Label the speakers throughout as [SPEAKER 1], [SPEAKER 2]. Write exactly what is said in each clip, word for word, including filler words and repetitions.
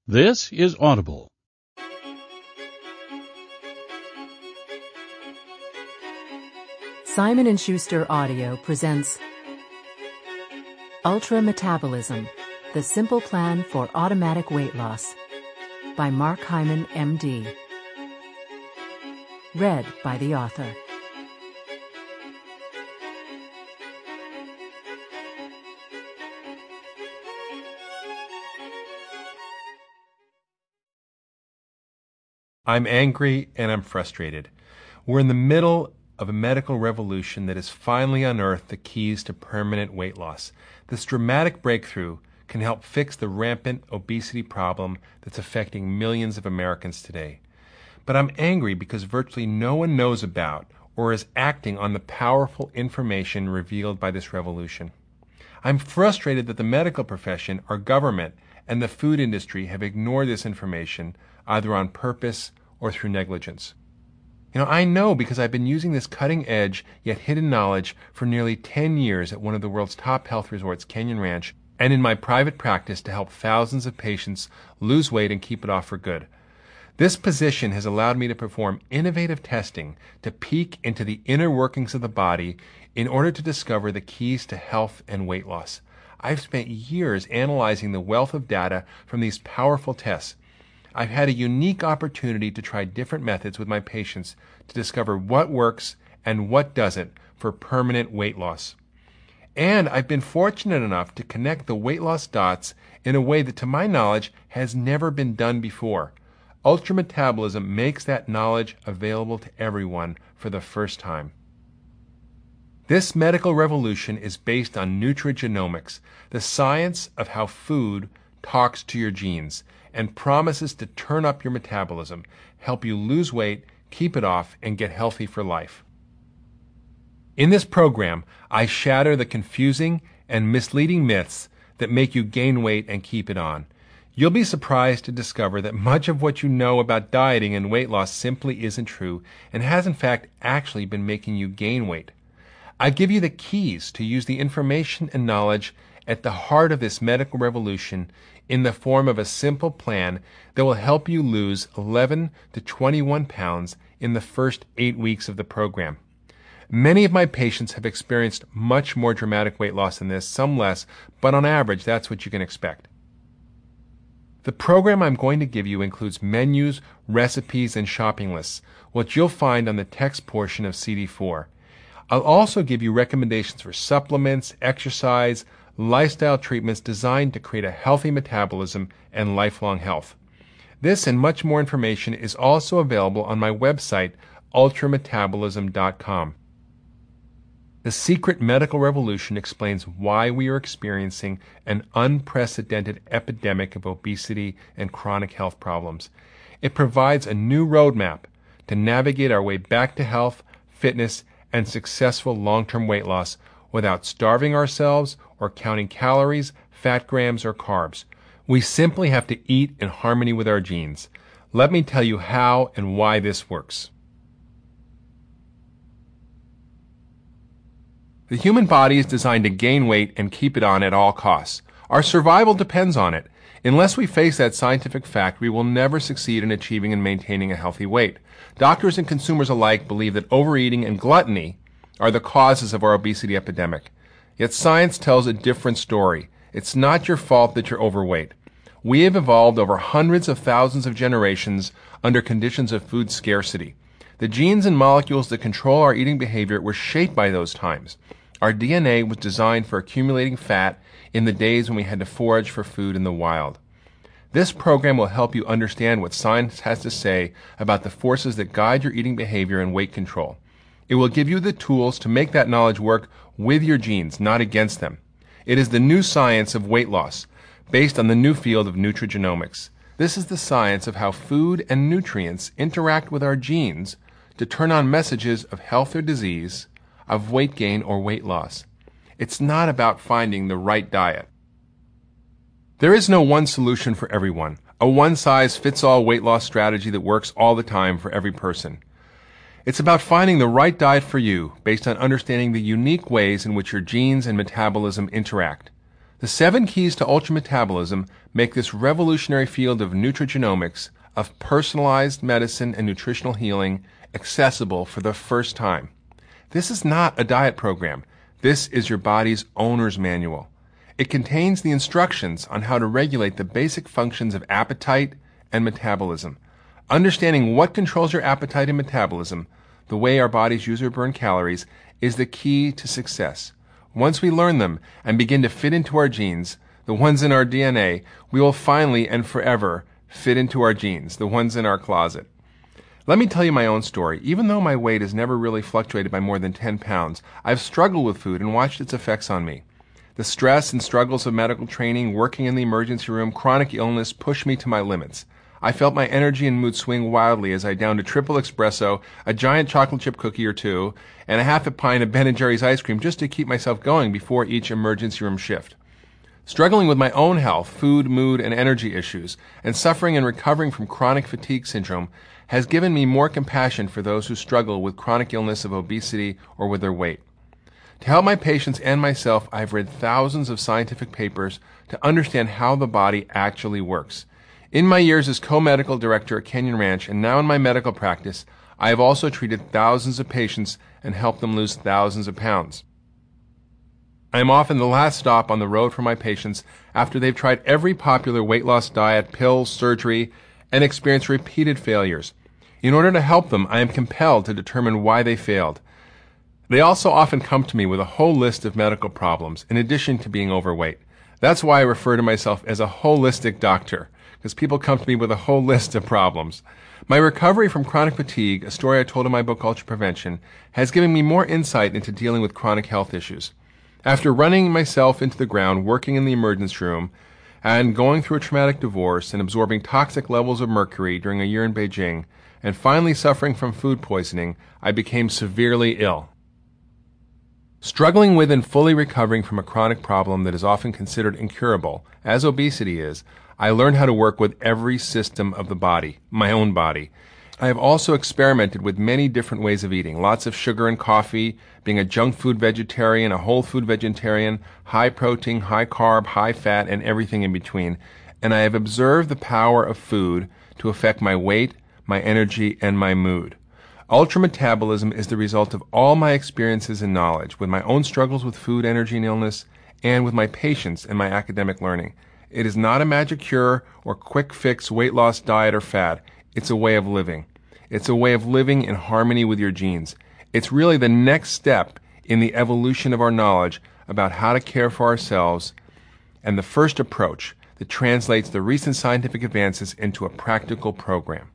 [SPEAKER 1] This is Audible.
[SPEAKER 2] Simon and Schuster Audio presents Ultra Metabolism: The Simple Plan for Automatic Weight Loss by Mark Hyman, M D. Read by the author.
[SPEAKER 3] I'm angry and I'm frustrated. We're in the middle of a medical revolution that has finally unearthed the keys to permanent weight loss. This dramatic breakthrough can help fix the rampant obesity problem that's affecting millions of Americans today. But I'm angry because virtually no one knows about or is acting on the powerful information revealed by this revolution. I'm frustrated that the medical profession, our government, and the food industry have ignored this information, either on purpose or through negligence. You know, I know because I've been using this cutting-edge yet hidden knowledge for nearly ten years at one of the world's top health resorts, Canyon Ranch, and in my private practice to help thousands of patients lose weight and keep it off for good. This position has allowed me to perform innovative testing to peek into the inner workings of the body in order to discover the keys to health and weight loss. I've spent years analyzing the wealth of data from these powerful tests. I've had a unique opportunity to try different methods with my patients to discover what works and what doesn't for permanent weight loss. And I've been fortunate enough to connect the weight loss dots in a way that, to my knowledge, has never been done before. Ultrametabolism makes that knowledge available to everyone for the first time. This medical revolution is based on nutrigenomics, the science of how food talks to your genes, and promises to turn up your metabolism, help you lose weight, keep it off, and get healthy for life. In this program, I shatter the confusing and misleading myths that make you gain weight and keep it on. You'll be surprised to discover that much of what you know about dieting and weight loss simply isn't true and has in fact actually been making you gain weight. I give you the keys to use the information and knowledge at the heart of this medical revolution in the form of a simple plan that will help you lose eleven to twenty-one pounds in the first eight weeks of the program. Many of my patients have experienced much more dramatic weight loss than this, some less, but on average, that's what you can expect. The program I'm going to give you includes menus, recipes, and shopping lists, which you'll find on the text portion of C D four. I'll also give you recommendations for supplements, exercise, lifestyle treatments designed to create a healthy metabolism and lifelong health. This and much more information is also available on my website, ultra metabolism dot com. The Secret Medical Revolution explains why we are experiencing an unprecedented epidemic of obesity and chronic health problems. It provides a new roadmap to navigate our way back to health, fitness, and successful long-term weight loss without starving ourselves or counting calories, fat grams, or carbs. We simply have to eat in harmony with our genes. Let me tell you how and why this works. The human body is designed to gain weight and keep it on at all costs. Our survival depends on it. Unless we face that scientific fact, we will never succeed in achieving and maintaining a healthy weight. Doctors and consumers alike believe that overeating and gluttony are the causes of our obesity epidemic. Yet science tells a different story. It's not your fault that you're overweight. We have evolved over hundreds of thousands of generations under conditions of food scarcity. The genes and molecules that control our eating behavior were shaped by those times. Our D N A was designed for accumulating fat in the days when we had to forage for food in the wild. This program will help you understand what science has to say about the forces that guide your eating behavior and weight control. It will give you the tools to make that knowledge work with your genes, not against them. It is the new science of weight loss, based on the new field of nutrigenomics. This is the science of how food and nutrients interact with our genes to turn on messages of health or disease, of weight gain or weight loss. It's not about finding the right diet. There is no one solution for everyone, a one-size-fits-all weight loss strategy that works all the time for every person. It's about finding the right diet for you based on understanding the unique ways in which your genes and metabolism interact. The seven keys to ultrametabolism make this revolutionary field of nutrigenomics, of personalized medicine and nutritional healing, accessible for the first time. This is not a diet program. This is your body's owner's manual. It contains the instructions on how to regulate the basic functions of appetite and metabolism. Understanding what controls your appetite and metabolism, the way our bodies use or burn calories, is the key to success. Once we learn them and begin to fit into our genes, the ones in our D N A, we will finally and forever fit into our genes, the ones in our closet. Let me tell you my own story. Even though my weight has never really fluctuated by more than ten pounds, I've struggled with food and watched its effects on me. The stress and struggles of medical training, working in the emergency room, chronic illness pushed me to my limits. I felt my energy and mood swing wildly as I downed a triple espresso, a giant chocolate chip cookie or two, and a half a pint of Ben and Jerry's ice cream just to keep myself going before each emergency room shift. Struggling with my own health, food, mood, and energy issues, and suffering and recovering from chronic fatigue syndrome has given me more compassion for those who struggle with chronic illness of obesity or with their weight. To help my patients and myself, I've read thousands of scientific papers to understand how the body actually works. In my years as co-medical director at Canyon Ranch and now in my medical practice, I have also treated thousands of patients and helped them lose thousands of pounds. I am often the last stop on the road for my patients after they've tried every popular weight loss diet, pills, surgery, and experienced repeated failures. In order to help them, I am compelled to determine why they failed. They also often come to me with a whole list of medical problems, in addition to being overweight. That's why I refer to myself as a holistic doctor, because people come to me with a whole list of problems. My recovery from chronic fatigue, a story I told in my book Ultra Prevention, has given me more insight into dealing with chronic health issues. After running myself into the ground, working in the emergency room, and going through a traumatic divorce and absorbing toxic levels of mercury during a year in Beijing, and finally suffering from food poisoning, I became severely ill. Struggling with and fully recovering from a chronic problem that is often considered incurable, as obesity is, I learned how to work with every system of the body, my own body. I have also experimented with many different ways of eating, lots of sugar and coffee, being a junk food vegetarian, a whole food vegetarian, high protein, high carb, high fat, and everything in between. And I have observed the power of food to affect my weight, my energy, and my mood. Ultrametabolism is the result of all my experiences and knowledge, with my own struggles with food, energy, and illness, and with my patients and my academic learning. It is not a magic cure or quick fix weight loss diet or fad. It's a way of living. It's a way of living in harmony with your genes. It's really the next step in the evolution of our knowledge about how to care for ourselves, and the first approach that translates the recent scientific advances into a practical program.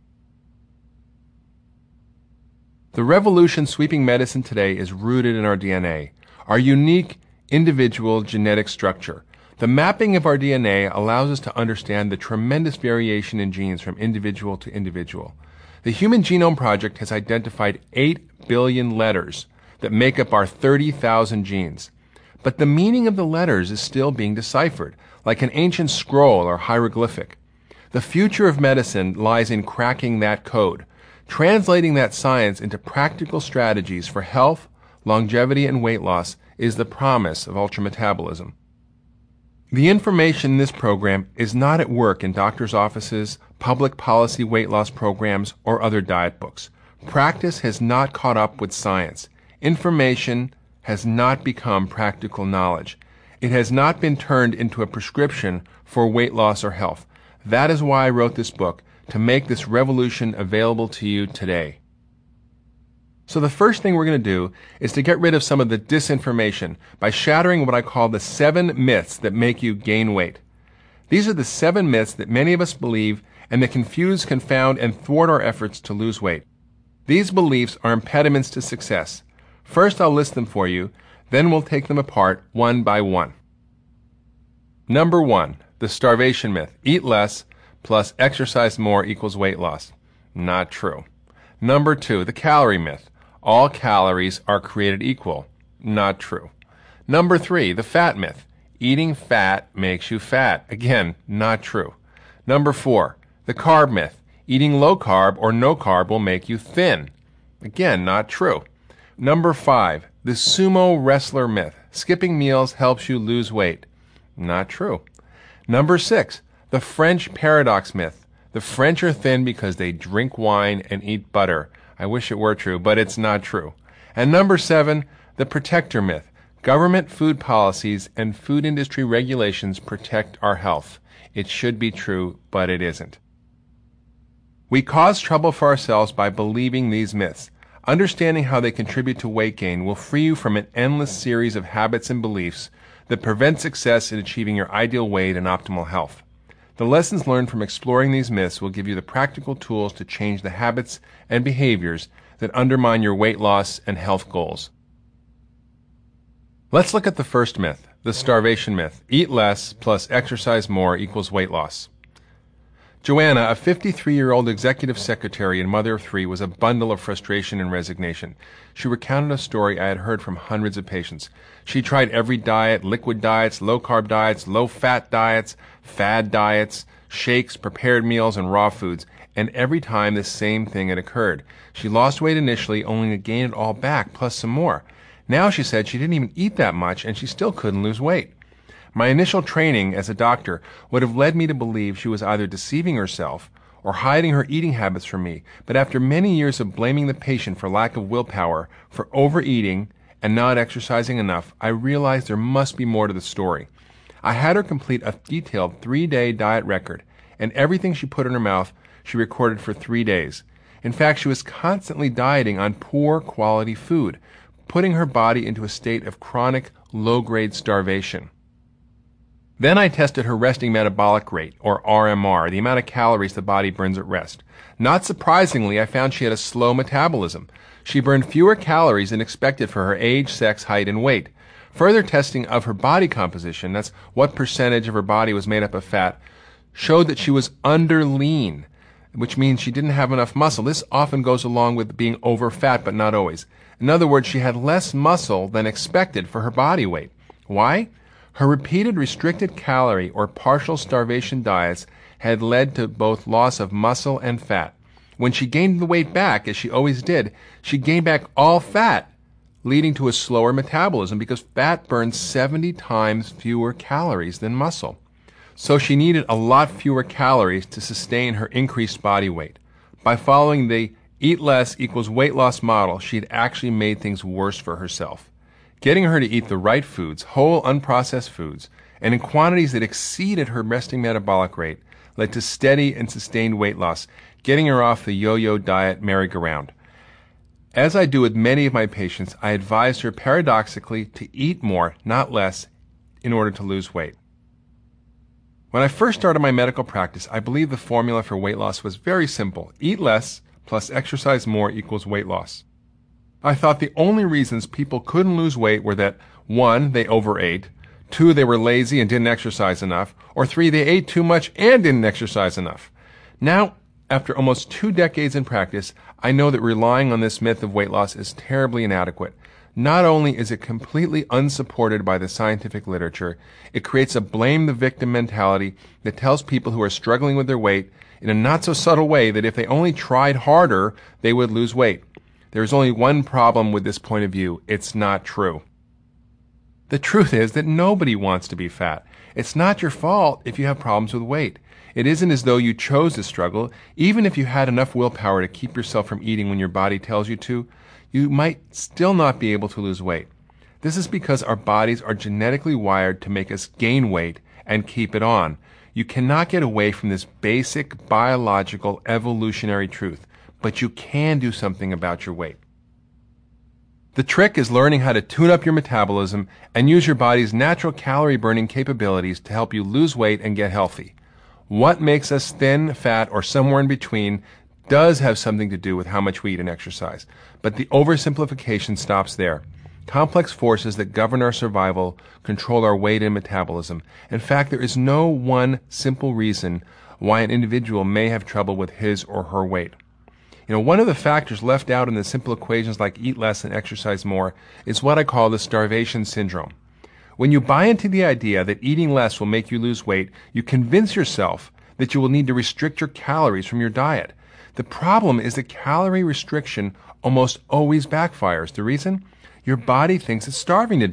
[SPEAKER 3] The revolution sweeping medicine today is rooted in our D N A, our unique individual genetic structure. The mapping of our D N A allows us to understand the tremendous variation in genes from individual to individual. The Human Genome Project has identified eight billion letters that make up our thirty thousand genes. But the meaning of the letters is still being deciphered, like an ancient scroll or hieroglyphic. The future of medicine lies in cracking that code, translating that science into practical strategies for health, longevity, and weight loss is the promise of ultrametabolism. The information in this program is not at work in doctors' offices, public policy weight loss programs, or other diet books. Practice has not caught up with science. Information has not become practical knowledge. It has not been turned into a prescription for weight loss or health. That is why I wrote this book, to make this revolution available to you today. So the first thing we're going to do is to get rid of some of the disinformation by shattering what I call the seven myths that make you gain weight. These are the seven myths that many of us believe and that confuse, confound, and thwart our efforts to lose weight. These beliefs are impediments to success. First, I'll list them for you, then we'll take them apart one by one. Number one, the starvation myth. Eat less plus exercise more equals weight loss. Not true. Number two, the calorie myth. All calories are created equal. Not true. Number three, the fat myth. Eating fat makes you fat. Again, not true. Number four, the carb myth. Eating low carb or no carb will make you thin. Again, not true. Number five, the sumo wrestler myth. Skipping meals helps you lose weight. Not true. Number six, the French paradox myth. The French are thin because they drink wine and eat butter. I wish it were true, but it's not true. And number seven, the protector myth. Government food policies and food industry regulations protect our health. It should be true, but it isn't. We cause trouble for ourselves by believing these myths. Understanding how they contribute to weight gain will free you from an endless series of habits and beliefs that prevent success in achieving your ideal weight and optimal health. The lessons learned from exploring these myths will give you the practical tools to change the habits and behaviors that undermine your weight loss and health goals. Let's look at the first myth, the starvation myth. Eat less plus exercise more equals weight loss. Joanna, a fifty-three-year-old executive secretary and mother of three, was a bundle of frustration and resignation. She recounted a story I had heard from hundreds of patients. She tried every diet, liquid diets, low-carb diets, low-fat diets, fad diets, shakes, prepared meals, and raw foods, and every time the same thing had occurred. She lost weight initially, only to gain it all back, plus some more. Now she said she didn't even eat that much, and she still couldn't lose weight. My initial training as a doctor would have led me to believe she was either deceiving herself or hiding her eating habits from me, but after many years of blaming the patient for lack of willpower, for overeating, and not exercising enough, I realized there must be more to the story. I had her complete a detailed three-day diet record, and everything she put in her mouth she recorded for three days. In fact, she was constantly dieting on poor quality food, putting her body into a state of chronic low-grade starvation. Then I tested her resting metabolic rate, or R M R, the amount of calories the body burns at rest. Not surprisingly, I found she had a slow metabolism. She burned fewer calories than expected for her age, sex, height, and weight. Further testing of her body composition, that's what percentage of her body was made up of fat, showed that she was under lean, which means she didn't have enough muscle. This often goes along with being over fat, but not always. In other words, she had less muscle than expected for her body weight. Why? Her repeated restricted calorie or partial starvation diets had led to both loss of muscle and fat. When she gained the weight back, as she always did, she gained back all fat, leading to a slower metabolism because fat burns seventy times fewer calories than muscle. So she needed a lot fewer calories to sustain her increased body weight. By following the eat less equals weight loss model, she had actually made things worse for herself. Getting her to eat the right foods, whole unprocessed foods, and in quantities that exceeded her resting metabolic rate led to steady and sustained weight loss, getting her off the yo-yo diet merry-go-round. As I do with many of my patients, I advise her paradoxically to eat more, not less, in order to lose weight. When I first started my medical practice, I believed the formula for weight loss was very simple. Eat less plus exercise more equals weight loss. I thought the only reasons people couldn't lose weight were that, one, they overate, two, they were lazy and didn't exercise enough, or three, they ate too much and didn't exercise enough. Now, after almost two decades in practice, I know that relying on this myth of weight loss is terribly inadequate. Not only is it completely unsupported by the scientific literature, it creates a blame the victim mentality that tells people who are struggling with their weight in a not so subtle way that if they only tried harder, they would lose weight. There is only one problem with this point of view. It's not true. The truth is that nobody wants to be fat. It's not your fault if you have problems with weight. It isn't as though you chose this struggle. Even if you had enough willpower to keep yourself from eating when your body tells you to, you might still not be able to lose weight. This is because our bodies are genetically wired to make us gain weight and keep it on. You cannot get away from this basic biological evolutionary truth, but you can do something about your weight. The trick is learning how to tune up your metabolism and use your body's natural calorie-burning capabilities to help you lose weight and get healthy. What makes us thin, fat, or somewhere in between does have something to do with how much we eat and exercise, but the oversimplification stops there. Complex forces that govern our survival control our weight and metabolism. In fact, there is no one simple reason why an individual may have trouble with his or her weight. You know, one of the factors left out in the simple equations like eat less and exercise more is what I call the starvation syndrome. When you buy into the idea that eating less will make you lose weight, you convince yourself that you will need to restrict your calories from your diet. The problem is that calorie restriction almost always backfires. The reason? Your body thinks it's starving to death,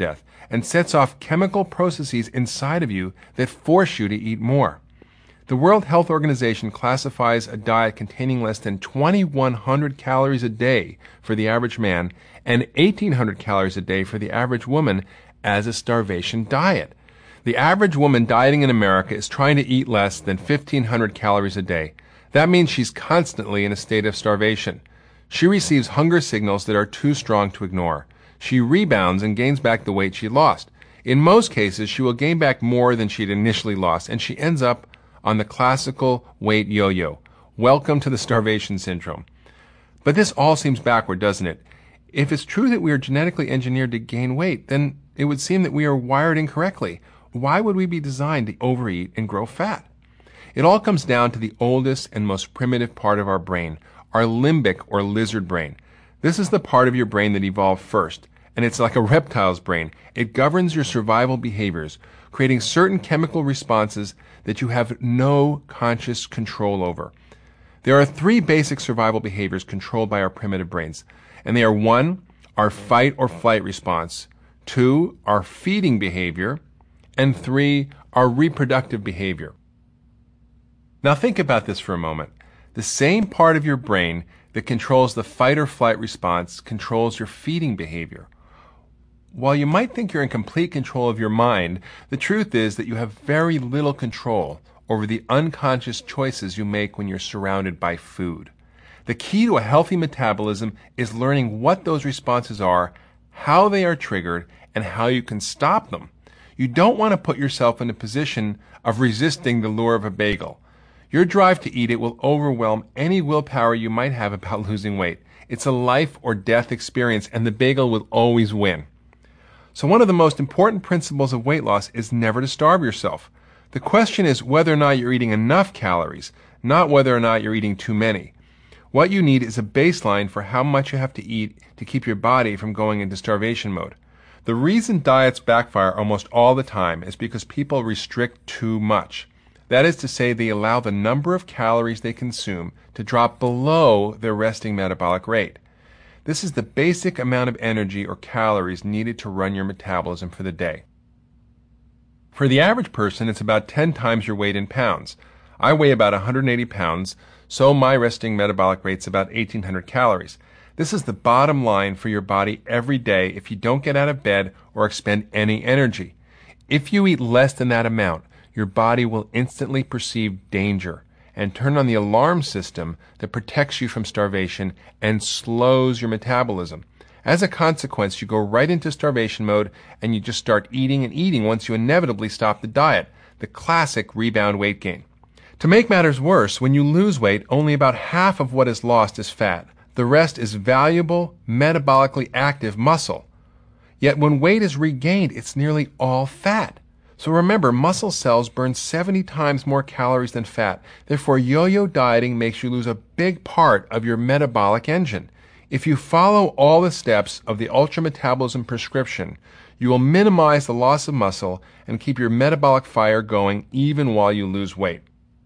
[SPEAKER 3] and sets off chemical processes inside of you that force you to eat more. The World Health Organization classifies a diet containing less than twenty-one hundred calories a day for the average man and eighteen hundred calories a day for the average woman as a starvation diet. The average woman dieting in America is trying to eat less than fifteen hundred calories a day. That means she's constantly in a state of starvation. She receives hunger signals that are too strong to ignore. She rebounds and gains back the weight she lost. In most cases, she will gain back more than she'd initially lost, and she ends up on the classical weight yo-yo. Welcome to the starvation syndrome. But this all seems backward, doesn't it? If it's true that we are genetically engineered to gain weight, then it would seem that we are wired incorrectly. Why would we be designed to overeat and grow fat? It all comes down to the oldest and most primitive part of our brain, our limbic or lizard brain. This is the part of your brain that evolved first, and it's like a reptile's brain. It governs your survival behaviors, creating certain chemical responses that you have no conscious control over. There are three basic survival behaviors controlled by our primitive brains, and they are one, our fight or flight response, two, our feeding behavior, and three, our reproductive behavior. Now think about this for a moment. The same part of your brain that controls the fight or flight response controls your feeding behavior. While you might think you're in complete control of your mind, the truth is that you have very little control over the unconscious choices you make when you're surrounded by food. The key to a healthy metabolism is learning what those responses are, how they are triggered, and how you can stop them. You don't want to put yourself in a position of resisting the lure of a bagel. Your drive to eat it will overwhelm any willpower you might have about losing weight. It's a life or death experience, and the bagel will always win. So one of the most important principles of weight loss is never to starve yourself. The question is whether or not you're eating enough calories, not whether or not you're eating too many. What you need is a baseline for how much you have to eat to keep your body from going into starvation mode. The reason diets backfire almost all the time is because people restrict too much. That is to say, they allow the number of calories they consume to drop below their resting metabolic rate. This is the basic amount of energy or calories needed to run your metabolism for the day. For the average person, it's about ten times your weight in pounds. I weigh about one hundred eighty pounds, so my resting metabolic rate's about eighteen hundred calories. This is the bottom line for your body every day if you don't get out of bed or expend any energy. If you eat less than that amount, your body will instantly perceive danger and turn on the alarm system that protects you from starvation and slows your metabolism. As a consequence, you go right into starvation mode and you just start eating and eating once you inevitably stop the diet, the classic rebound weight gain. To make matters worse, when you lose weight, only about half of what is lost is fat. The rest is valuable, metabolically active muscle. Yet when weight is regained, it's nearly all fat. So remember, muscle cells burn seventy times more calories than fat. Therefore, yo-yo dieting makes you lose a big part of your metabolic engine. If you follow all the steps of the ultra-metabolism prescription, you will minimize the loss of muscle and keep your metabolic fire going even while you lose weight.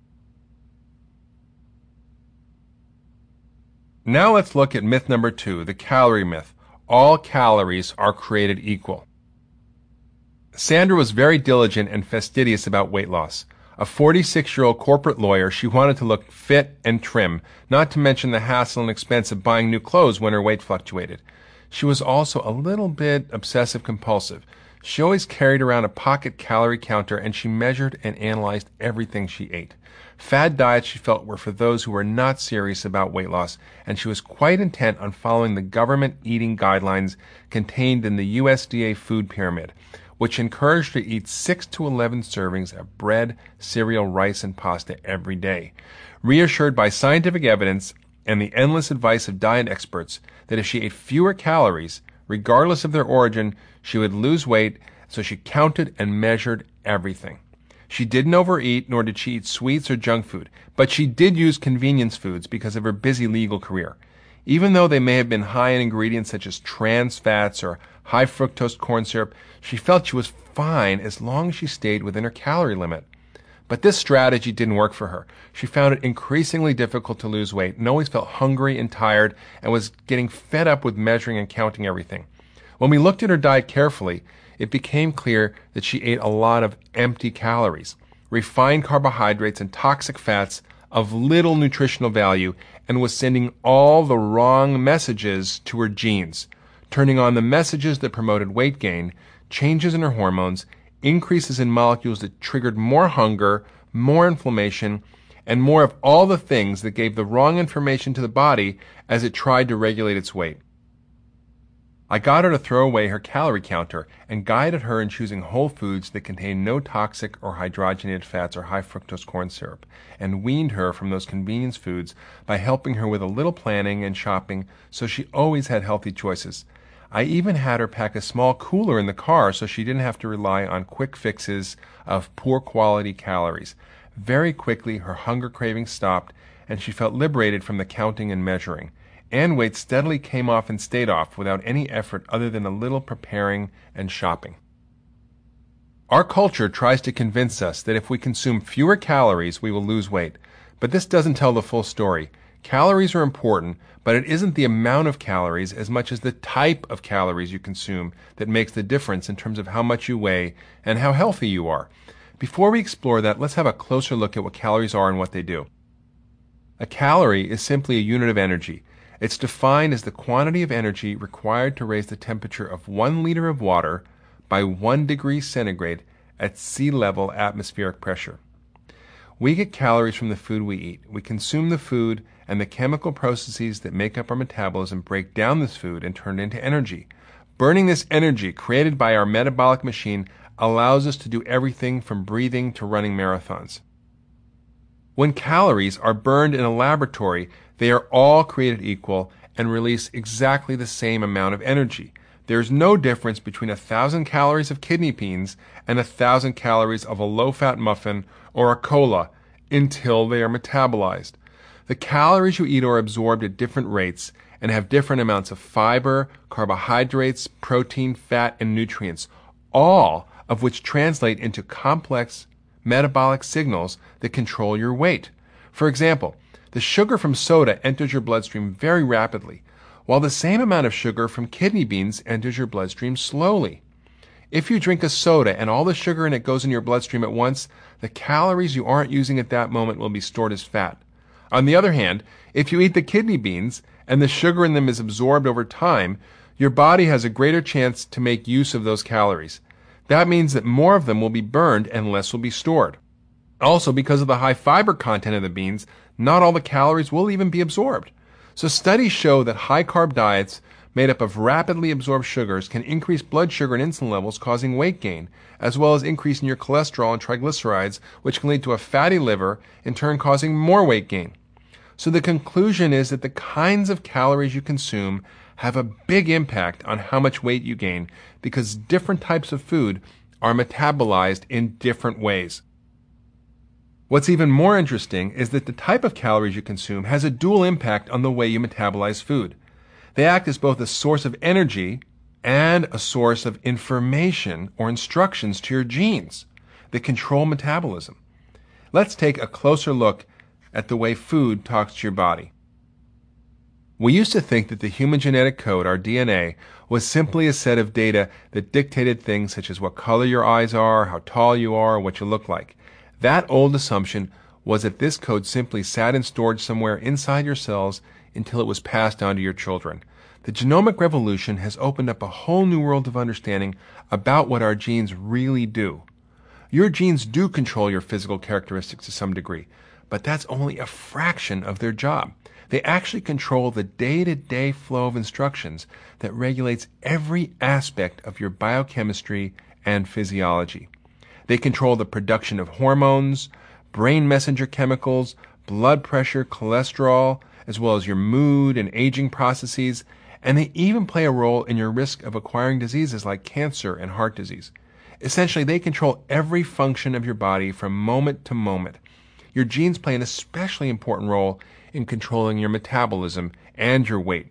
[SPEAKER 3] Now let's look at myth number two, the calorie myth. All calories are created equal. Sandra was very diligent and fastidious about weight loss. A forty-six-year-old corporate lawyer, she wanted to look fit and trim, not to mention the hassle and expense of buying new clothes when her weight fluctuated. She was also a little bit obsessive-compulsive. She always carried around a pocket calorie counter, and she measured and analyzed everything she ate. Fad diets, she felt, were for those who were not serious about weight loss, and she was quite intent on following the government eating guidelines contained in the U S D A food pyramid, which encouraged her to eat six to eleven servings of bread, cereal, rice, and pasta every day. Reassured by scientific evidence and the endless advice of diet experts that if she ate fewer calories, regardless of their origin, she would lose weight, so she counted and measured everything. She didn't overeat, nor did she eat sweets or junk food, but she did use convenience foods because of her busy legal career. Even though they may have been high in ingredients such as trans fats or high fructose corn syrup, she felt she was fine as long as she stayed within her calorie limit. But this strategy didn't work for her. She found it increasingly difficult to lose weight and always felt hungry and tired and was getting fed up with measuring and counting everything. When we looked at her diet carefully, it became clear that she ate a lot of empty calories, refined carbohydrates and toxic fats of little nutritional value, and was sending all the wrong messages to her genes, turning on the messages that promoted weight gain, changes in her hormones, increases in molecules that triggered more hunger, more inflammation, and more of all the things that gave the wrong information to the body as it tried to regulate its weight. I got her to throw away her calorie counter and guided her in choosing whole foods that contained no toxic or hydrogenated fats or high fructose corn syrup, and weaned her from those convenience foods by helping her with a little planning and shopping so she always had healthy choices. I even had her pack a small cooler in the car so she didn't have to rely on quick fixes of poor quality calories. Very quickly, her hunger cravings stopped, and she felt liberated from the counting and measuring. And weight steadily came off and stayed off without any effort other than a little preparing and shopping. Our culture tries to convince us that if we consume fewer calories, we will lose weight. But this doesn't tell the full story. Calories are important, but it isn't the amount of calories as much as the type of calories you consume that makes the difference in terms of how much you weigh and how healthy you are. Before we explore that, let's have a closer look at what calories are and what they do. A calorie is simply a unit of energy. It's defined as the quantity of energy required to raise the temperature of one liter of water by one degree centigrade at sea level atmospheric pressure. We get calories from the food we eat. We consume the food, and the chemical processes that make up our metabolism break down this food and turn it into energy. Burning this energy created by our metabolic machine allows us to do everything from breathing to running marathons. When calories are burned in a laboratory, they are all created equal and release exactly the same amount of energy. There is no difference between a thousand calories of kidney beans and a thousand calories of a low-fat muffin or a cola until they are metabolized. The calories you eat are absorbed at different rates and have different amounts of fiber, carbohydrates, protein, fat, and nutrients, all of which translate into complex metabolic signals that control your weight. For example, the sugar from soda enters your bloodstream very rapidly, while the same amount of sugar from kidney beans enters your bloodstream slowly. If you drink a soda and all the sugar in it goes in your bloodstream at once, the calories you aren't using at that moment will be stored as fat. On the other hand, if you eat the kidney beans and the sugar in them is absorbed over time, your body has a greater chance to make use of those calories. That means that more of them will be burned and less will be stored. Also, because of the high fiber content of the beans, not all the calories will even be absorbed. So studies show that high-carb diets made up of rapidly absorbed sugars can increase blood sugar and insulin levels, causing weight gain, as well as increasing your cholesterol and triglycerides, which can lead to a fatty liver, in turn causing more weight gain. So the conclusion is that the kinds of calories you consume have a big impact on how much weight you gain, because different types of food are metabolized in different ways. What's even more interesting is that the type of calories you consume has a dual impact on the way you metabolize food. They act as both a source of energy and a source of information or instructions to your genes that control metabolism. Let's take a closer look at the way food talks to your body. We used to think that the human genetic code, our D N A, was simply a set of data that dictated things such as what color your eyes are, how tall you are, what you look like. That old assumption was that this code simply sat in storage somewhere inside your cells until it was passed on to your children. The genomic revolution has opened up a whole new world of understanding about what our genes really do. Your genes do control your physical characteristics to some degree, but that's only a fraction of their job. They actually control the day-to-day flow of instructions that regulates every aspect of your biochemistry and physiology. They control the production of hormones, brain messenger chemicals, blood pressure, cholesterol, as well as your mood and aging processes, and they even play a role in your risk of acquiring diseases like cancer and heart disease. Essentially, they control every function of your body from moment to moment. Your genes play an especially important role in controlling your metabolism and your weight.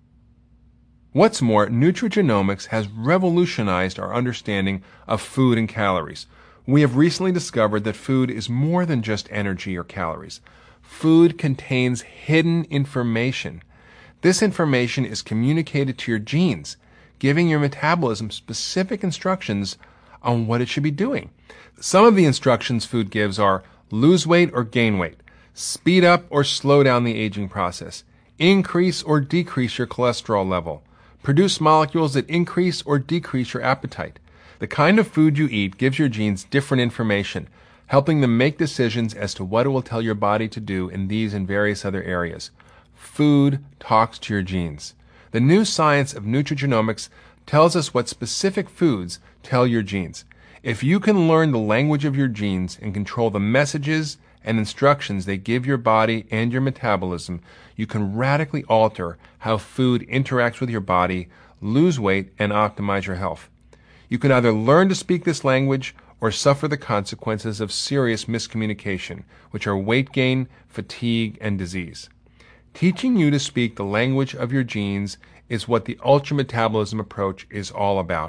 [SPEAKER 3] What's more, nutrigenomics has revolutionized our understanding of food and calories. We have recently discovered that food is more than just energy or calories. Food contains hidden information. This information is communicated to your genes, giving your metabolism specific instructions on what it should be doing. Some of the instructions food gives are lose weight or gain weight, speed up or slow down the aging process, increase or decrease your cholesterol level, produce molecules that increase or decrease your appetite. The kind of food you eat gives your genes different information, helping them make decisions as to what it will tell your body to do in these and various other areas. Food talks to your genes. The new science of nutrigenomics tells us what specific foods tell your genes. If you can learn the language of your genes and control the messages and instructions they give your body and your metabolism, you can radically alter how food interacts with your body, lose weight, and optimize your health. You can either learn to speak this language or suffer the consequences of serious miscommunication, which are weight gain, fatigue, and disease. Teaching you to speak the language of your genes is what the ultrametabolism approach is all about.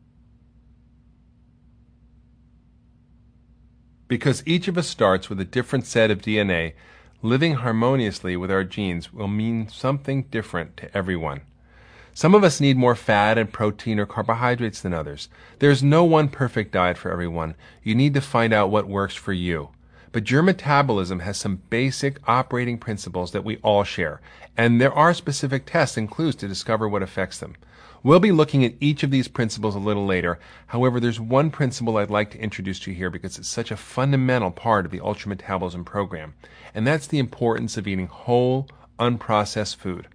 [SPEAKER 3] Because each of us starts with a different set of D N A, living harmoniously with our genes will mean something different to everyone. Some of us need more fat and protein or carbohydrates than others. There's no one perfect diet for everyone. You need to find out what works for you. But your metabolism has some basic operating principles that we all share, and there are specific tests and clues to discover what affects them. We'll be looking at each of these principles a little later. However, there's one principle I'd like to introduce to you here because it's such a fundamental part of the ultrametabolism program, and that's the importance of eating whole, unprocessed food.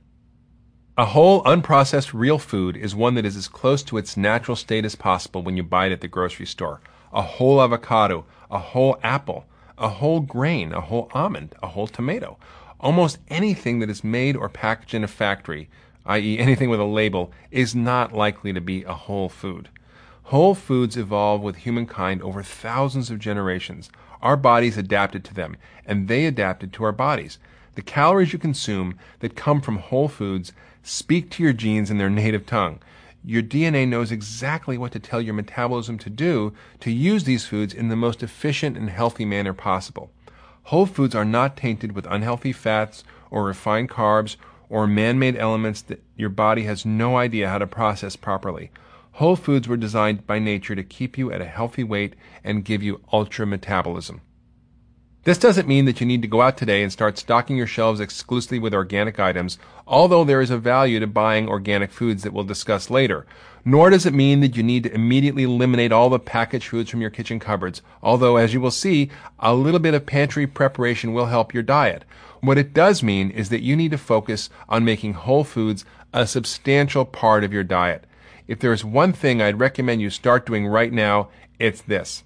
[SPEAKER 3] A whole, unprocessed, real food is one that is as close to its natural state as possible when you buy it at the grocery store. A whole avocado, a whole apple, a whole grain, a whole almond, a whole tomato. Almost anything that is made or packaged in a factory, that is anything with a label, is not likely to be a whole food. Whole foods evolved with humankind over thousands of generations. Our bodies adapted to them, and they adapted to our bodies. The calories you consume that come from whole foods speak to your genes in their native tongue. Your D N A knows exactly what to tell your metabolism to do to use these foods in the most efficient and healthy manner possible. Whole foods are not tainted with unhealthy fats or refined carbs or man-made elements that your body has no idea how to process properly. Whole foods were designed by nature to keep you at a healthy weight and give you ultra-metabolism. This doesn't mean that you need to go out today and start stocking your shelves exclusively with organic items, although there is a value to buying organic foods that we'll discuss later. Nor does it mean that you need to immediately eliminate all the packaged foods from your kitchen cupboards, although, as you will see, a little bit of pantry preparation will help your diet. What it does mean is that you need to focus on making whole foods a substantial part of your diet. If there is one thing I'd recommend you start doing right now, it's this.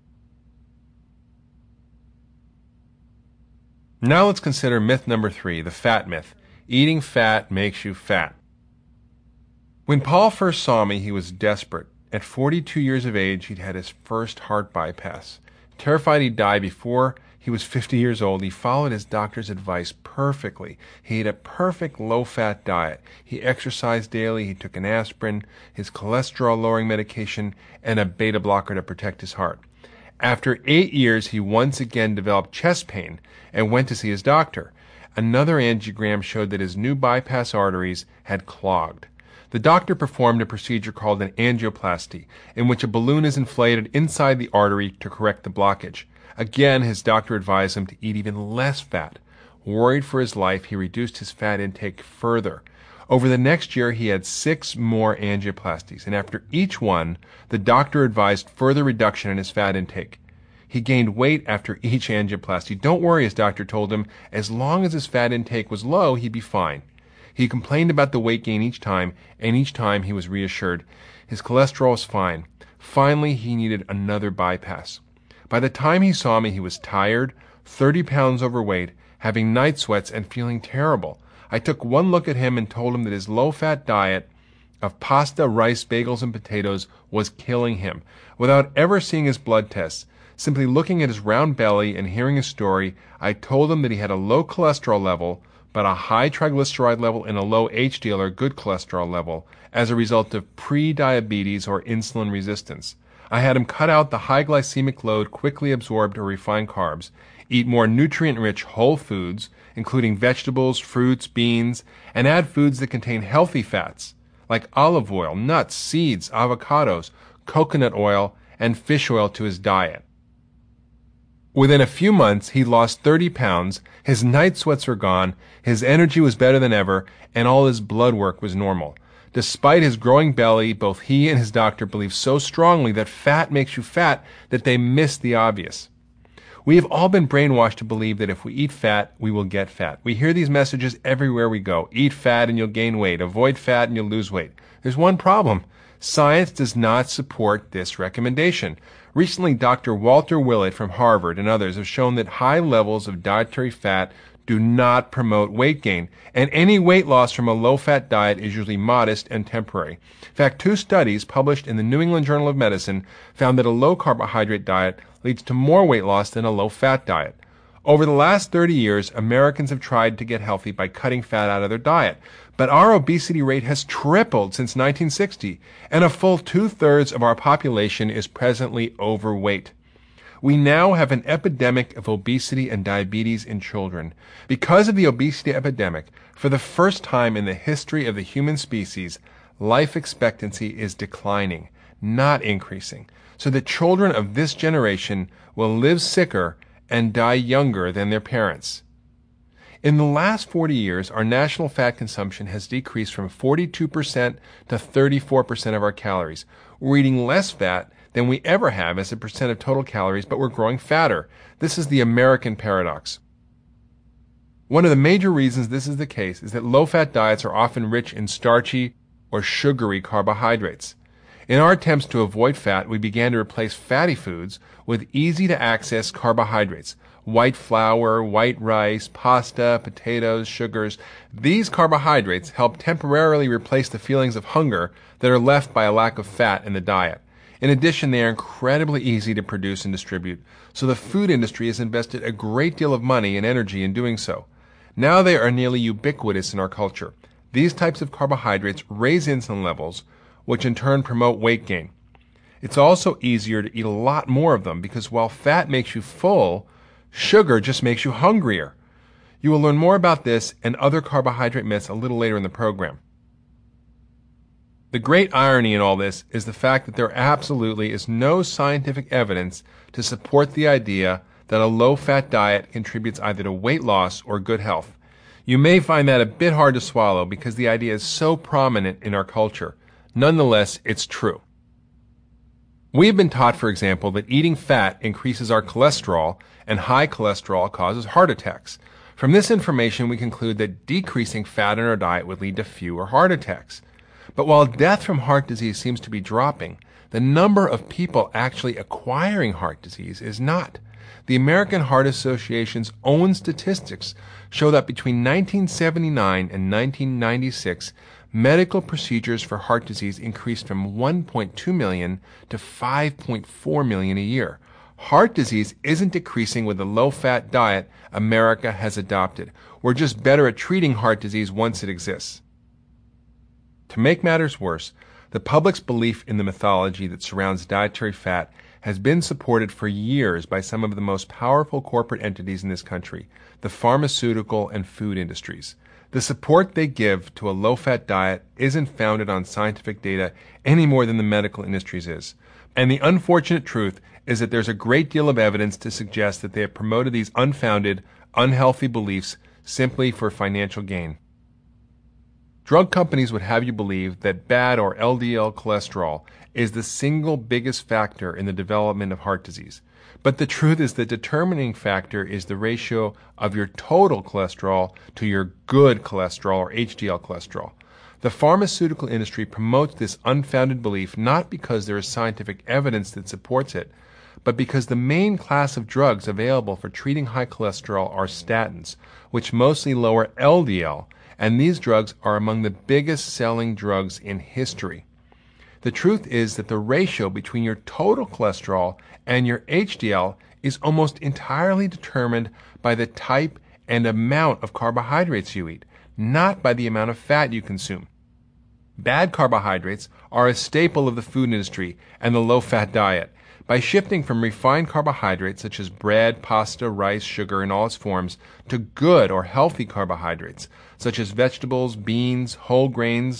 [SPEAKER 3] Now let's consider myth number three, the fat myth. Eating fat makes you fat. When Paul first saw me, he was desperate. At forty-two years of age, he'd had his first heart bypass. Terrified he'd die before he was fifty years old, he followed his doctor's advice perfectly. He ate a perfect low-fat diet. He exercised daily, he took an aspirin, his cholesterol-lowering medication, and a beta blocker to protect his heart. After eight years, he once again developed chest pain and went to see his doctor. Another angiogram showed that his new bypass arteries had clogged. The doctor performed a procedure called an angioplasty, in which a balloon is inflated inside the artery to correct the blockage. Again, his doctor advised him to eat even less fat. Worried for his life, he reduced his fat intake further. Over the next year, he had six more angioplasties, and after each one, the doctor advised further reduction in his fat intake. He gained weight after each angioplasty. Don't worry, his doctor told him, as long as his fat intake was low, he'd be fine. He complained about the weight gain each time, and each time he was reassured. His cholesterol was fine. Finally, he needed another bypass. By the time he saw me, he was tired, thirty pounds overweight, having night sweats, and feeling terrible. I took one look at him and told him that his low-fat diet of pasta, rice, bagels, and potatoes was killing him. Without ever seeing his blood tests, simply looking at his round belly and hearing his story, I told him that he had a low cholesterol level, but a high triglyceride level and a low H D L or good cholesterol level as a result of pre-diabetes or insulin resistance. I had him cut out the high glycemic load, quickly absorbed or refined carbs, eat more nutrient-rich whole foods, including vegetables, fruits, beans, and add foods that contain healthy fats, like olive oil, nuts, seeds, avocados, coconut oil, and fish oil to his diet. Within a few months, he lost thirty pounds, his night sweats were gone, his energy was better than ever, and all his blood work was normal. Despite his growing belly, both he and his doctor believed so strongly that fat makes you fat that they missed the obvious. We have all been brainwashed to believe that if we eat fat, we will get fat. We hear these messages everywhere we go. Eat fat and you'll gain weight. Avoid fat and you'll lose weight. There's one problem. Science does not support this recommendation. Recently, Doctor Walter Willett from Harvard and others have shown that high levels of dietary fat do not promote weight gain, and any weight loss from a low-fat diet is usually modest and temporary. In fact, two studies published in the New England Journal of Medicine found that a low-carbohydrate diet leads to more weight loss than a low-fat diet. Over the last thirty years, Americans have tried to get healthy by cutting fat out of their diet, but our obesity rate has tripled since nineteen sixty, and a full two-thirds of our population is presently overweight. We now have an epidemic of obesity and diabetes in children. Because of the obesity epidemic, for the first time in the history of the human species, life expectancy is declining, not increasing, so that children of this generation will live sicker and die younger than their parents. In the last forty years, our national fat consumption has decreased from forty-two percent to thirty-four percent of our calories. We're eating less fat than we ever have as a percent of total calories, but we're growing fatter. This is the American paradox. One of the major reasons this is the case is that low-fat diets are often rich in starchy or sugary carbohydrates. In our attempts to avoid fat, we began to replace fatty foods with easy-to-access carbohydrates. White flour, white rice, pasta, potatoes, sugars. These carbohydrates help temporarily replace the feelings of hunger that are left by a lack of fat in the diet. In addition, they are incredibly easy to produce and distribute, so the food industry has invested a great deal of money and energy in doing so. Now they are nearly ubiquitous in our culture. These types of carbohydrates raise insulin levels, which in turn promote weight gain. It's also easier to eat a lot more of them because while fat makes you full, sugar just makes you hungrier. You will learn more about this and other carbohydrate myths a little later in the program. The great irony in all this is the fact that there absolutely is no scientific evidence to support the idea that a low-fat diet contributes either to weight loss or good health. You may find that a bit hard to swallow because the idea is so prominent in our culture. Nonetheless, it's true. We have been taught, for example, that eating fat increases our cholesterol and high cholesterol causes heart attacks. From this information, we conclude that decreasing fat in our diet would lead to fewer heart attacks. But while death from heart disease seems to be dropping, the number of people actually acquiring heart disease is not. The American Heart Association's own statistics show that between nineteen seventy-nine and nineteen ninety-six, medical procedures for heart disease increased from one point two million to five point four million a year. Heart disease isn't decreasing with the low-fat diet America has adopted. We're just better at treating heart disease once it exists. To make matters worse, the public's belief in the mythology that surrounds dietary fat has been supported for years by some of the most powerful corporate entities in this country, the pharmaceutical and food industries. The support they give to a low-fat diet isn't founded on scientific data any more than the medical industry's is. And the unfortunate truth is that there's a great deal of evidence to suggest that they have promoted these unfounded, unhealthy beliefs simply for financial gain. Drug companies would have you believe that bad or L D L cholesterol is the single biggest factor in the development of heart disease. But the truth is the determining factor is the ratio of your total cholesterol to your good cholesterol or H D L cholesterol. The pharmaceutical industry promotes this unfounded belief not because there is scientific evidence that supports it, but because the main class of drugs available for treating high cholesterol are statins, which mostly lower L D L, and these drugs are among the biggest selling drugs in history. The truth is that the ratio between your total cholesterol and your H D L is almost entirely determined by the type and amount of carbohydrates you eat, not by the amount of fat you consume. Bad carbohydrates are a staple of the food industry and the low-fat diet. By shifting from refined carbohydrates such as bread, pasta, rice, sugar in all its forms to good or healthy carbohydrates such as vegetables, beans, whole grains,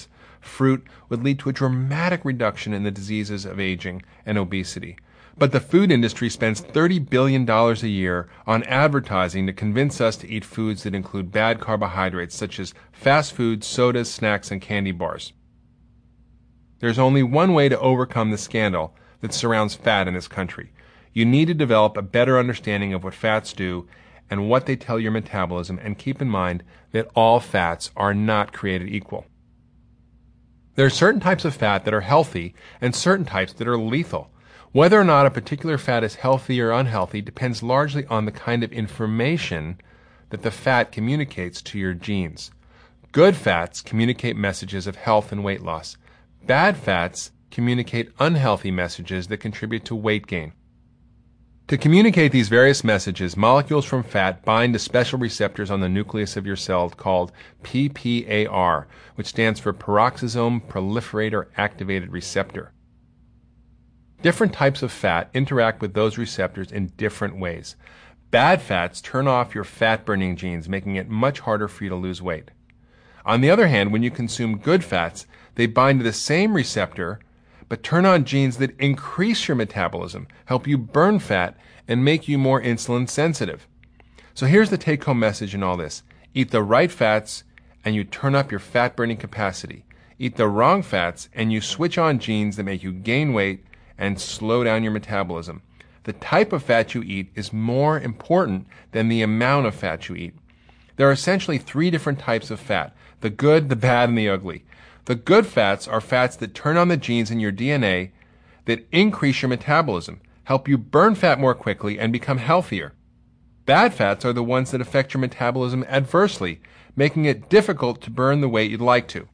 [SPEAKER 3] fruit would lead to a dramatic reduction in the diseases of aging and obesity. But the food industry spends thirty billion dollars a year on advertising to convince us to eat foods that include bad carbohydrates such as fast food, sodas, snacks, and candy bars. There's only one way to overcome the scandal that surrounds fat in this country. You need to develop a better understanding of what fats do and what they tell your metabolism, and keep in mind that all fats are not created equal. There are certain types of fat that are healthy and certain types that are lethal. Whether or not a particular fat is healthy or unhealthy depends largely on the kind of information that the fat communicates to your genes. Good fats communicate messages of health and weight loss. Bad fats communicate unhealthy messages that contribute to weight gain. To communicate these various messages, molecules from fat bind to special receptors on the nucleus of your cell called P P A R, which stands for Peroxisome Proliferator Activated Receptor. Different types of fat interact with those receptors in different ways. Bad fats turn off your fat-burning genes, making it much harder for you to lose weight. On the other hand, when you consume good fats, they bind to the same receptor, but turn on genes that increase your metabolism, help you burn fat, and make you more insulin sensitive. So here's the take-home message in all this. Eat the right fats, and you turn up your fat-burning capacity. Eat the wrong fats, and you switch on genes that make you gain weight and slow down your metabolism. The type of fat you eat is more important than the amount of fat you eat. There are essentially three different types of fat: the good, the bad, and the ugly. The good fats are fats that turn on the genes in your D N A that increase your metabolism, help you burn fat more quickly, and become healthier. Bad fats are the ones that affect your metabolism adversely, making it difficult to burn the weight you'd like to.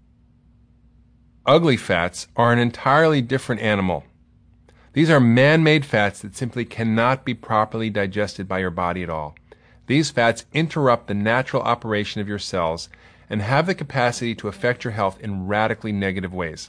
[SPEAKER 3] Ugly fats are an entirely different animal. These are man-made fats that simply cannot be properly digested by your body at all. These fats interrupt the natural operation of your cells and have the capacity to affect your health in radically negative ways.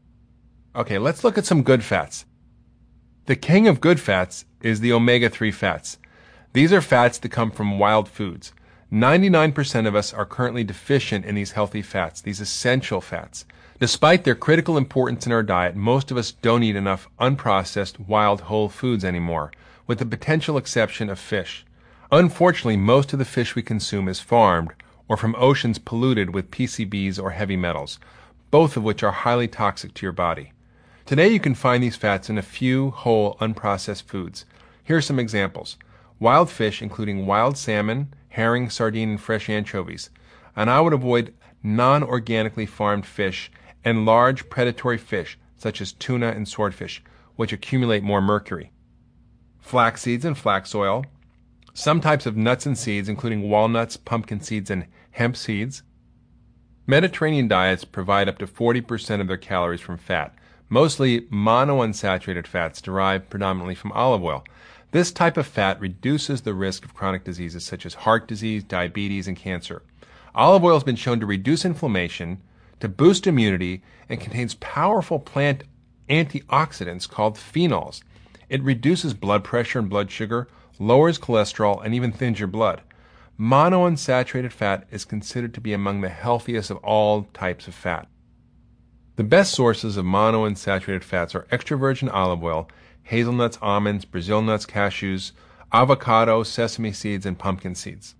[SPEAKER 3] Okay, let's look at some good fats. The king of good fats is the omega three fats. These are fats that come from wild foods. ninety-nine percent of us are currently deficient in these healthy fats, these essential fats. Despite their critical importance in our diet, most of us don't eat enough unprocessed wild whole foods anymore, with the potential exception of fish. Unfortunately, most of the fish we consume is farmed or from oceans polluted with P C Bs or heavy metals, both of which are highly toxic to your body. Today you can find these fats in a few whole unprocessed foods. Here are some examples. Wild fish, including wild salmon, herring, sardine, and fresh anchovies. And I would avoid non-organically farmed fish and large predatory fish, such as tuna and swordfish, which accumulate more mercury. Flax seeds and flax oil. Some types of nuts and seeds, including walnuts, pumpkin seeds, and hemp seeds. Mediterranean diets provide up to forty percent of their calories from fat, mostly monounsaturated fats derived predominantly from olive oil. This type of fat reduces the risk of chronic diseases such as heart disease, diabetes, and cancer. Olive oil has been shown to reduce inflammation, to boost immunity, and contains powerful plant antioxidants called phenols. It reduces blood pressure and blood sugar, lowers cholesterol, and even thins your blood. Monounsaturated fat is considered to be among the healthiest of all types of fat. The best sources of monounsaturated fats are extra virgin olive oil, hazelnuts, almonds, Brazil nuts, cashews, avocado, sesame seeds, and pumpkin seeds.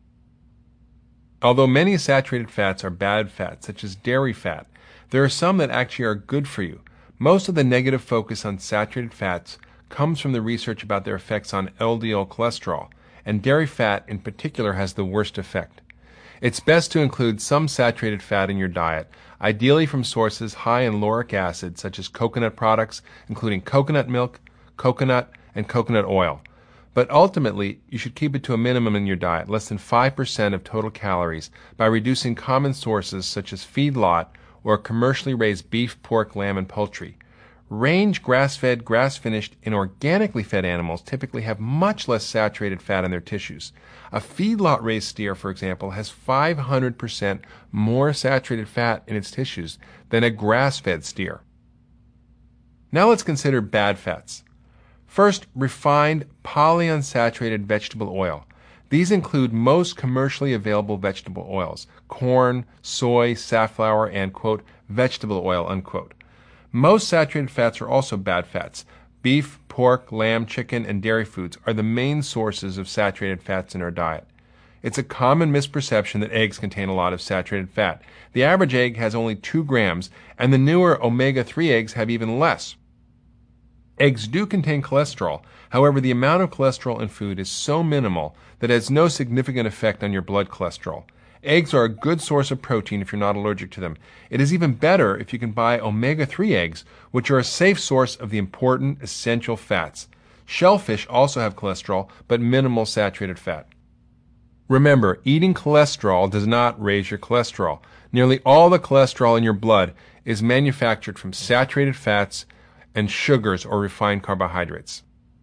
[SPEAKER 3] Although many saturated fats are bad fats, such as dairy fat, there are some that actually are good for you. Most of the negative focus on saturated fats comes from the research about their effects on L D L cholesterol, and dairy fat in particular has the worst effect. It's best to include some saturated fat in your diet, ideally from sources high in lauric acid, such as coconut products, including coconut milk, coconut, and coconut oil. But ultimately, you should keep it to a minimum in your diet, less than five percent of total calories, by reducing common sources such as feedlot or commercially raised beef, pork, lamb, and poultry. Range, grass-fed, grass-finished, and organically fed animals typically have much less saturated fat in their tissues. A feedlot-raised steer, for example, has five hundred percent more saturated fat in its tissues than a grass-fed steer. Now let's consider bad fats. First, refined polyunsaturated vegetable oil. These include most commercially available vegetable oils: corn, soy, safflower, and, quote, vegetable oil, unquote. Most saturated fats are also bad fats. Beef, pork, lamb, chicken, and dairy foods are the main sources of saturated fats in our diet. It's a common misperception that eggs contain a lot of saturated fat. The average egg has only two grams, and the newer omega three eggs have even less. Eggs do contain cholesterol. However, the amount of cholesterol in food is so minimal that it has no significant effect on your blood cholesterol. Eggs are a good source of protein if you're not allergic to them. It is even better if you can buy omega three eggs, which are a safe source of the important essential fats. Shellfish also have cholesterol, but minimal saturated fat. Remember, eating cholesterol does not raise your cholesterol. Nearly all the cholesterol in your blood is manufactured from saturated fats and sugars or refined carbohydrates.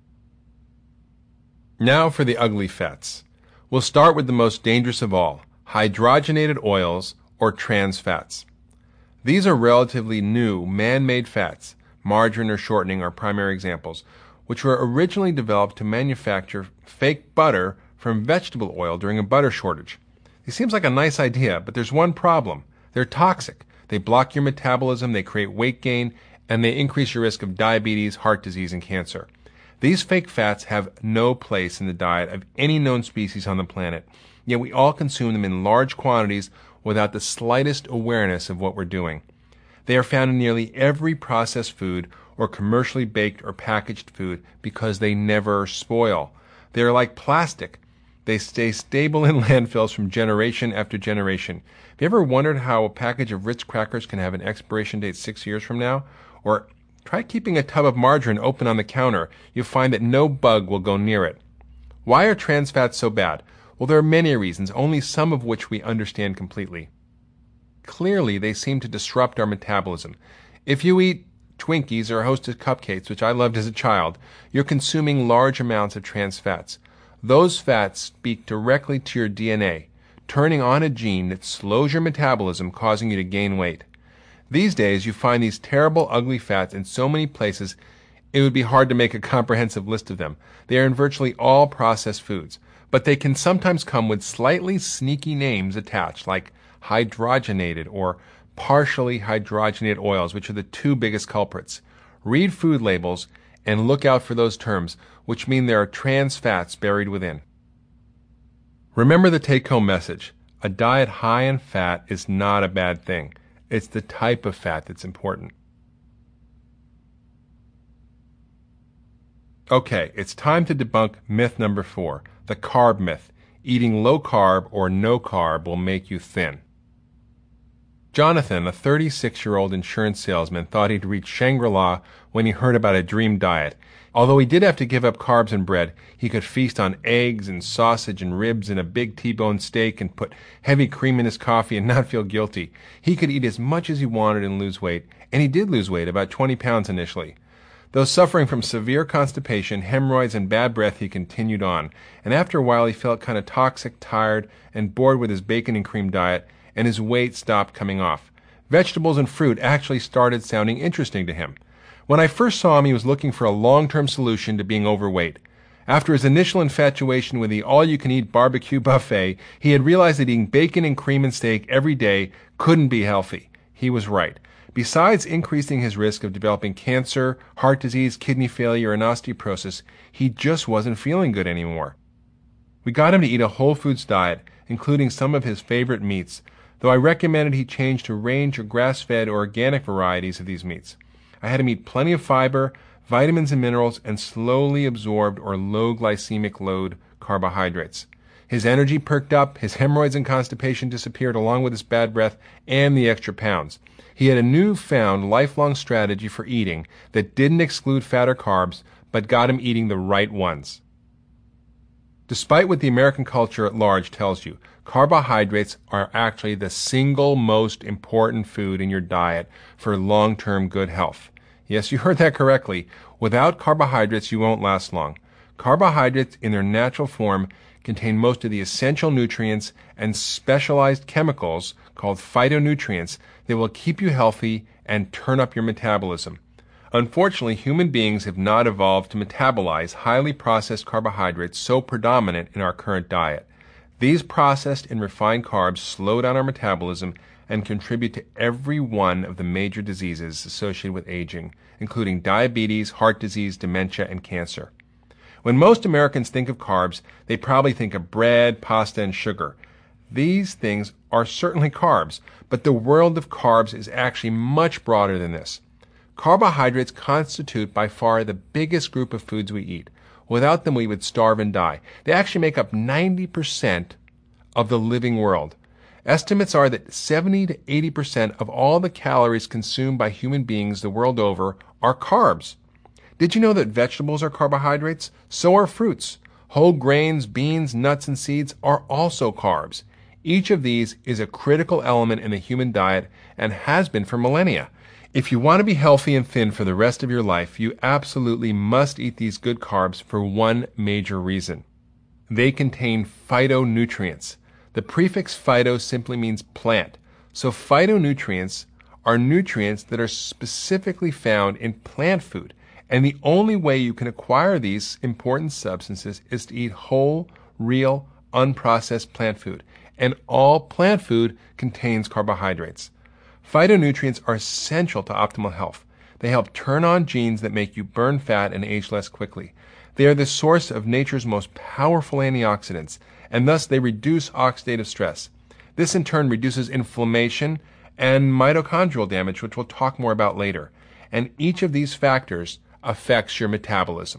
[SPEAKER 3] Now for the ugly fats. We'll start with the most dangerous of all, hydrogenated oils or trans fats. These are relatively new man-made fats. Margarine or shortening are primary examples, which were originally developed to manufacture fake butter from vegetable oil during a butter shortage. It seems like a nice idea, but there's one problem. They're toxic. They block your metabolism, they create weight gain, and they increase your risk of diabetes, heart disease, and cancer. These fake fats have no place in the diet of any known species on the planet, yet we all consume them in large quantities without the slightest awareness of what we're doing. They are found in nearly every processed food or commercially baked or packaged food because they never spoil. They are like plastic. They stay stable in landfills from generation after generation. Have you ever wondered how a package of Ritz crackers can have an expiration date six years from now? Or try keeping a tub of margarine open on the counter. You'll find that no bug will go near it. Why are trans fats so bad? Well, there are many reasons, only some of which we understand completely. Clearly, they seem to disrupt our metabolism. If you eat Twinkies or Hostess cupcakes, which I loved as a child, you're consuming large amounts of trans fats. Those fats speak directly to your D N A, turning on a gene that slows your metabolism, causing you to gain weight. These days, you find these terrible, ugly fats in so many places, it would be hard to make a comprehensive list of them. They are in virtually all processed foods, but they can sometimes come with slightly sneaky names attached, like hydrogenated or partially hydrogenated oils, which are the two biggest culprits. Read food labels and look out for those terms, which mean there are trans fats buried within. Remember the take-home message. A diet high in fat is not a bad thing. It's the type of fat that's important. Okay, it's time to debunk myth number four, the carb myth. Eating low carb or no carb will make you thin. Jonathan, a thirty-six-year-old insurance salesman, thought he'd reached Shangri-La when he heard about a dream diet. Although he did have to give up carbs and bread, he could feast on eggs and sausage and ribs and a big T-bone steak and put heavy cream in his coffee and not feel guilty. He could eat as much as he wanted and lose weight, and he did lose weight, about twenty pounds initially. Though suffering from severe constipation, hemorrhoids, and bad breath, he continued on, and after a while he felt kind of toxic, tired, and bored with his bacon and cream diet, and his weight stopped coming off. Vegetables and fruit actually started sounding interesting to him. When I first saw him, he was looking for a long-term solution to being overweight. After his initial infatuation with the all-you-can-eat barbecue buffet, he had realized that eating bacon and cream and steak every day couldn't be healthy. He was right. Besides increasing his risk of developing cancer, heart disease, kidney failure, and osteoporosis, he just wasn't feeling good anymore. We got him to eat a whole foods diet, including some of his favorite meats, though I recommended he change to range or grass-fed or organic varieties of these meats. I had him eat plenty of fiber, vitamins and minerals, and slowly absorbed or low glycemic load carbohydrates. His energy perked up, his hemorrhoids and constipation disappeared along with his bad breath and the extra pounds. He had a newfound lifelong strategy for eating that didn't exclude fat or carbs, but got him eating the right ones. Despite what the American culture at large tells you, carbohydrates are actually the single most important food in your diet for long-term good health. Yes, you heard that correctly. Without carbohydrates, you won't last long. Carbohydrates in their natural form contain most of the essential nutrients and specialized chemicals called phytonutrients that will keep you healthy and turn up your metabolism. Unfortunately, human beings have not evolved to metabolize highly processed carbohydrates so predominant in our current diet. These processed and refined carbs slow down our metabolism and contribute to every one of the major diseases associated with aging, including diabetes, heart disease, dementia, and cancer. When most Americans think of carbs, they probably think of bread, pasta, and sugar. These things are certainly carbs, but the world of carbs is actually much broader than this. Carbohydrates constitute by far the biggest group of foods we eat. Without them, we would starve and die. They actually make up ninety percent of the living world. Estimates are that seventy to eighty percent of all the calories consumed by human beings the world over are carbs. Did you know that vegetables are carbohydrates? So are fruits. Whole grains, beans, nuts, and seeds are also carbs. Each of these is a critical element in the human diet and has been for millennia. If you want to be healthy and thin for the rest of your life, you absolutely must eat these good carbs for one major reason. They contain phytonutrients. The prefix phyto simply means plant. So phytonutrients are nutrients that are specifically found in plant food. And the only way you can acquire these important substances is to eat whole, real, unprocessed plant food. And all plant food contains carbohydrates. Phytonutrients are essential to optimal health. They help turn on genes that make you burn fat and age less quickly. They are the source of nature's most powerful antioxidants, and thus they reduce oxidative stress. This in turn reduces inflammation and mitochondrial damage, which we'll talk more about later. And each of these factors affects your metabolism.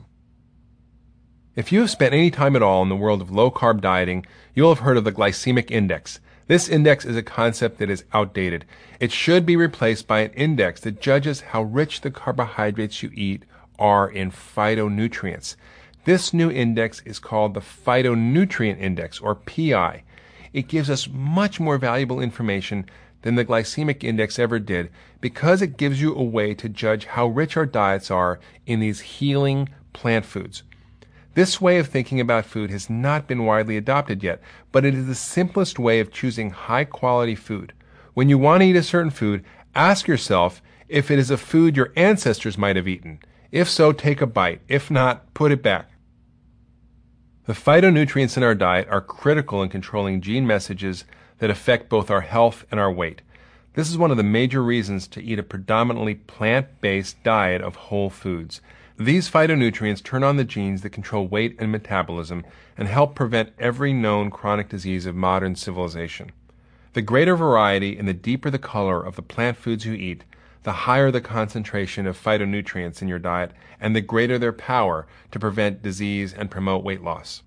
[SPEAKER 3] If you have spent any time at all in the world of low-carb dieting, you'll have heard of the glycemic index. This index is a concept that is outdated. It should be replaced by an index that judges how rich the carbohydrates you eat are in phytonutrients. This new index is called the Phytonutrient Index, or P I. It gives us much more valuable information than the glycemic index ever did because it gives you a way to judge how rich our diets are in these healing plant foods. This way of thinking about food has not been widely adopted yet, but it is the simplest way of choosing high-quality food. When you want to eat a certain food, ask yourself if it is a food your ancestors might have eaten. If so, take a bite. If not, put it back. The phytonutrients in our diet are critical in controlling gene messages that affect both our health and our weight. This is one of the major reasons to eat a predominantly plant-based diet of whole foods. These phytonutrients turn on the genes that control weight and metabolism and help prevent every known chronic disease of modern civilization. The greater variety and the deeper the color of the plant foods you eat, the higher the concentration of phytonutrients in your diet and the greater their power to prevent disease and promote weight loss.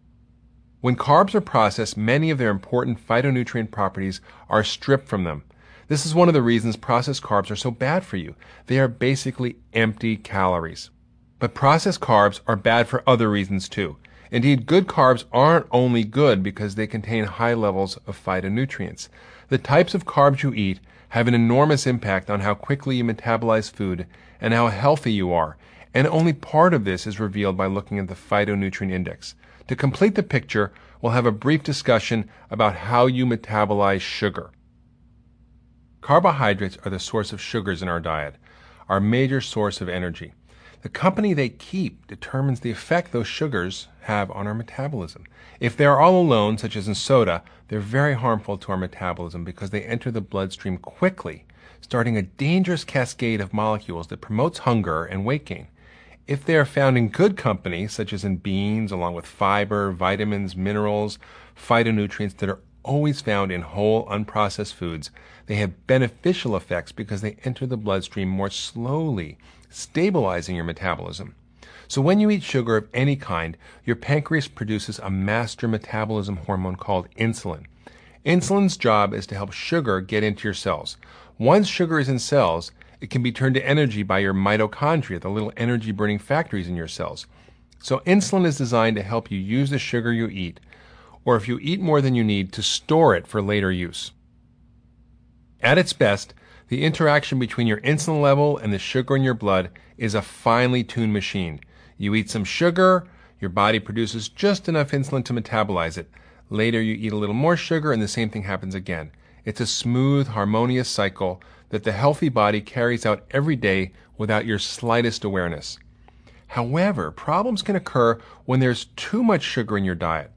[SPEAKER 3] When carbs are processed, many of their important phytonutrient properties are stripped from them. This is one of the reasons processed carbs are so bad for you. They are basically empty calories. But processed carbs are bad for other reasons too. Indeed, good carbs aren't only good because they contain high levels of phytonutrients. The types of carbs you eat have an enormous impact on how quickly you metabolize food and how healthy you are, and only part of this is revealed by looking at the phytonutrient index. To complete the picture, we'll have a brief discussion about how you metabolize sugar. Carbohydrates are the source of sugars in our diet, our major source of energy. The company they keep determines the effect those sugars have on our metabolism. If they are all alone, such as in soda, they're very harmful to our metabolism because they enter the bloodstream quickly, starting a dangerous cascade of molecules that promotes hunger and weight gain. If they are found in good company, such as in beans, along with fiber, vitamins, minerals, phytonutrients that are always found in whole, unprocessed foods, they have beneficial effects because they enter the bloodstream more slowly, stabilizing your metabolism. So when you eat sugar of any kind, your pancreas produces a master metabolism hormone called insulin. Insulin's job is to help sugar get into your cells. Once sugar is in cells, it can be turned to energy by your mitochondria, the little energy-burning factories in your cells. So insulin is designed to help you use the sugar you eat, or if you eat more than you need, to store it for later use. At its best, the interaction between your insulin level and the sugar in your blood is a finely tuned machine. You eat some sugar, your body produces just enough insulin to metabolize it. Later you eat a little more sugar and the same thing happens again. It's a smooth, harmonious cycle that the healthy body carries out every day without your slightest awareness. However, problems can occur when there's too much sugar in your diet.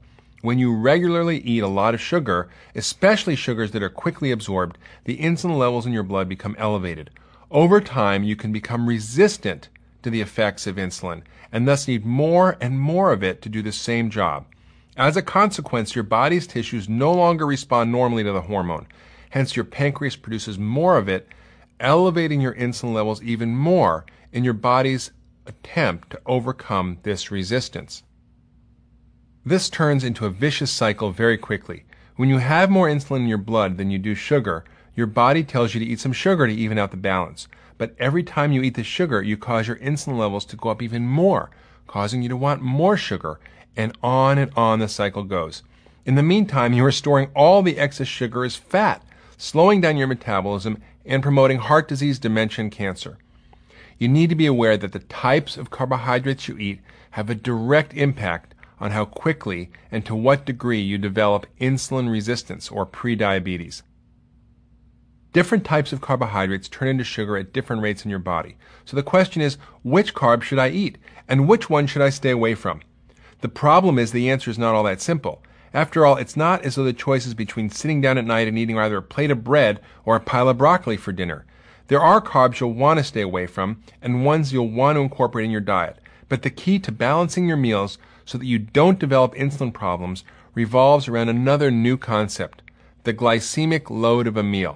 [SPEAKER 3] When you regularly eat a lot of sugar, especially sugars that are quickly absorbed, the insulin levels in your blood become elevated. Over time, you can become resistant to the effects of insulin and thus need more and more of it to do the same job. As a consequence, your body's tissues no longer respond normally to the hormone. Hence, your pancreas produces more of it, elevating your insulin levels even more in your body's attempt to overcome this resistance. This turns into a vicious cycle very quickly. When you have more insulin in your blood than you do sugar, your body tells you to eat some sugar to even out the balance. But every time you eat the sugar, you cause your insulin levels to go up even more, causing you to want more sugar, and on and on the cycle goes. In the meantime, you are storing all the excess sugar as fat, slowing down your metabolism and promoting heart disease, dementia, and cancer. You need to be aware that the types of carbohydrates you eat have a direct impact on how quickly and to what degree you develop insulin resistance or prediabetes. Different types of carbohydrates turn into sugar at different rates in your body. So the question is, which carbs should I eat? And which one should I stay away from? The problem is the answer is not all that simple. After all, it's not as though the choice is between sitting down at night and eating either a plate of bread or a pile of broccoli for dinner. There are carbs you'll want to stay away from and ones you'll want to incorporate in your diet. But the key to balancing your meals so that you don't develop insulin problems revolves around another new concept, the glycemic load of a meal.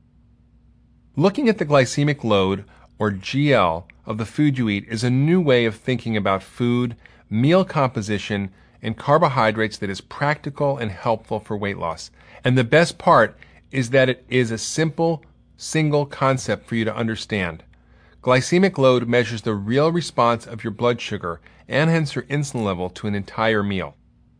[SPEAKER 3] Looking at the glycemic load, or G L, of the food you eat is a new way of thinking about food, meal composition, and carbohydrates that is practical and helpful for weight loss. And the best part is that it is a simple, single concept for you to understand. Glycemic load measures the real response of your blood sugar and hence your insulin level to an entire meal.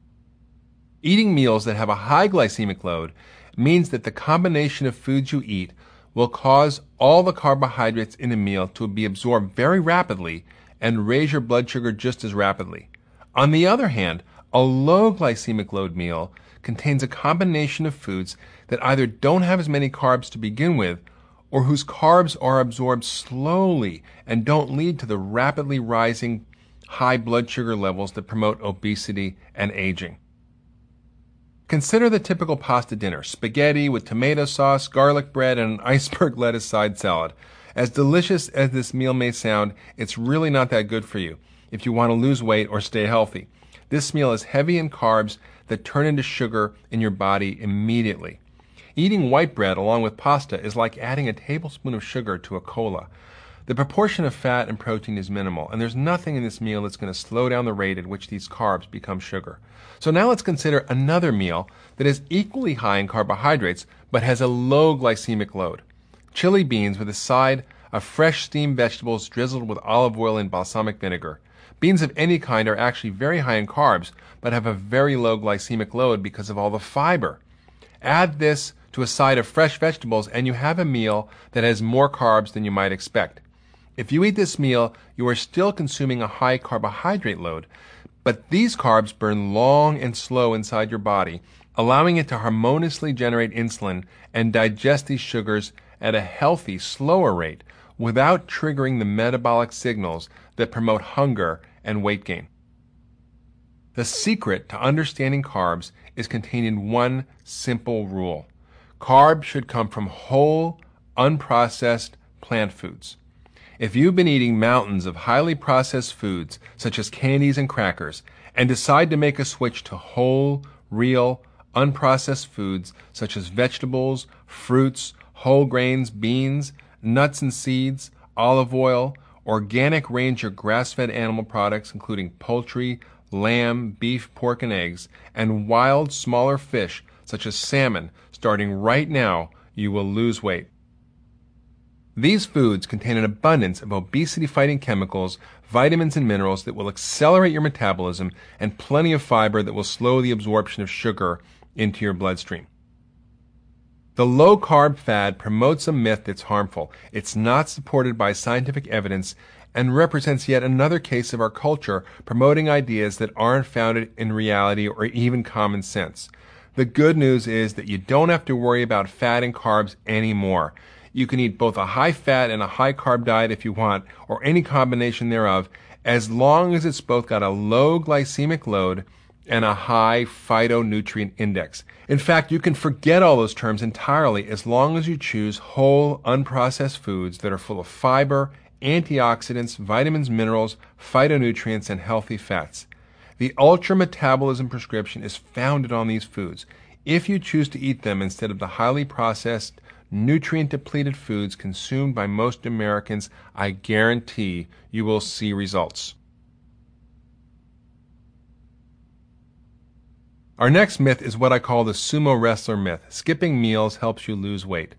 [SPEAKER 3] Eating meals that have a high glycemic load means that the combination of foods you eat will cause all the carbohydrates in a meal to be absorbed very rapidly and raise your blood sugar just as rapidly. On the other hand, a low glycemic load meal contains a combination of foods that either don't have as many carbs to begin with or whose carbs are absorbed slowly and don't lead to the rapidly rising high blood sugar levels that promote obesity and aging. Consider the typical pasta dinner: spaghetti with tomato sauce, garlic bread, and an iceberg lettuce side salad. As delicious as this meal may sound, it's really not that good for you if you want to lose weight or stay healthy. This meal is heavy in carbs that turn into sugar in your body immediately. Eating white bread along with pasta is like adding a tablespoon of sugar to a cola. The proportion of fat and protein is minimal, and there's nothing in this meal that's going to slow down the rate at which these carbs become sugar. So now let's consider another meal that is equally high in carbohydrates but has a low glycemic load. Chili beans with a side of fresh steamed vegetables drizzled with olive oil and balsamic vinegar. Beans of any kind are actually very high in carbs but have a very low glycemic load because of all the fiber. Add this to a side of fresh vegetables and you have a meal that has more carbs than you might expect. If you eat this meal, you are still consuming a high carbohydrate load, but these carbs burn long and slow inside your body, allowing it to harmoniously generate insulin and digest these sugars at a healthy, slower rate without triggering the metabolic signals that promote hunger and weight gain. The secret to understanding carbs is contained in one simple rule. Carbs should come from whole, unprocessed plant foods. If you've been eating mountains of highly processed foods, such as candies and crackers, and decide to make a switch to whole, real, unprocessed foods, such as vegetables, fruits, whole grains, beans, nuts and seeds, olive oil, organic range or grass-fed animal products, including poultry, lamb, beef, pork, and eggs, and wild, smaller fish, such as salmon, starting right now, you will lose weight. These foods contain an abundance of obesity-fighting chemicals, vitamins, and minerals that will accelerate your metabolism, and plenty of fiber that will slow the absorption of sugar into your bloodstream. The low-carb fad promotes a myth that's harmful. It's not supported by scientific evidence and represents yet another case of our culture promoting ideas that aren't founded in reality or even common sense. The good news is that you don't have to worry about fat and carbs anymore. You can eat both a high-fat and a high-carb diet if you want, or any combination thereof, as long as it's both got a low glycemic load and a high phytonutrient index. In fact, you can forget all those terms entirely as long as you choose whole, unprocessed foods that are full of fiber, antioxidants, vitamins, minerals, phytonutrients, and healthy fats. The ultra metabolism prescription is founded on these foods. If you choose to eat them instead of the highly processed, nutrient-depleted foods consumed by most Americans, I guarantee you will see results. Our next myth is what I call the sumo wrestler myth. Skipping meals helps you lose weight.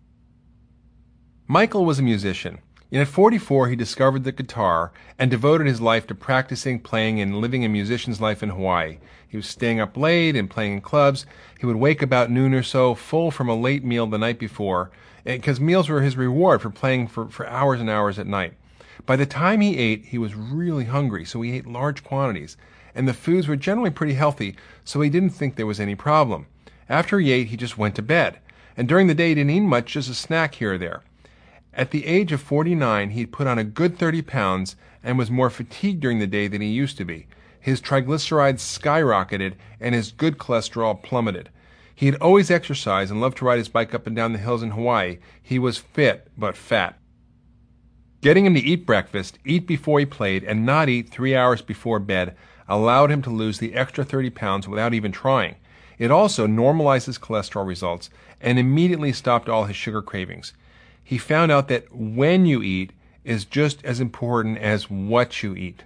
[SPEAKER 3] Michael was a musician. And at forty-four, he discovered the guitar and devoted his life to practicing, playing, and living a musician's life in Hawaii. He was staying up late and playing in clubs. He would wake about noon or so, full from a late meal the night before, because meals were his reward for playing for, for hours and hours at night. By the time he ate, he was really hungry, so he ate large quantities. And the foods were generally pretty healthy, so he didn't think there was any problem. After he ate, he just went to bed. And during the day, he didn't eat much, just a snack here or there. At the age of forty-nine, he'd put on a good thirty pounds and was more fatigued during the day than he used to be. His triglycerides skyrocketed and his good cholesterol plummeted. He had always exercised and loved to ride his bike up and down the hills in Hawaii. He was fit, but fat. Getting him to eat breakfast, eat before he played, and not eat three hours before bed allowed him to lose the extra thirty pounds without even trying. It also normalized his cholesterol results and immediately stopped all his sugar cravings. He found out that when you eat is just as important as what you eat.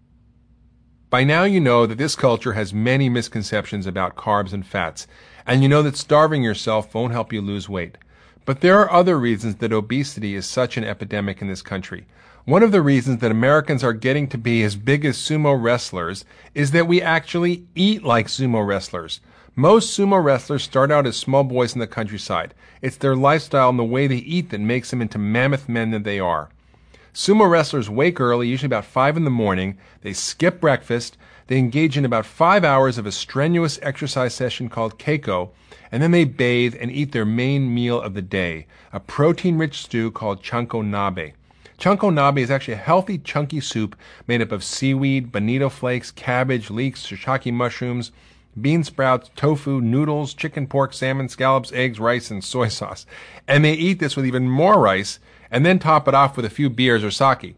[SPEAKER 3] By now you know that this culture has many misconceptions about carbs and fats, and you know that starving yourself won't help you lose weight. But there are other reasons that obesity is such an epidemic in this country. One of the reasons that Americans are getting to be as big as sumo wrestlers is that we actually eat like sumo wrestlers. Most sumo wrestlers start out as small boys in the countryside. It's their lifestyle and the way they eat that makes them into mammoth men that they are. Sumo wrestlers wake early, usually about five in the morning. They skip breakfast. They engage in about five hours of a strenuous exercise session called keiko, and then they bathe and eat their main meal of the day, a protein-rich stew called chanko nabe. Chanko nabe is actually a healthy, chunky soup made up of seaweed, bonito flakes, cabbage, leeks, shiitake mushrooms, bean sprouts, tofu, noodles, chicken, pork, salmon, scallops, eggs, rice, and soy sauce. And they eat this with even more rice, and then top it off with a few beers or sake.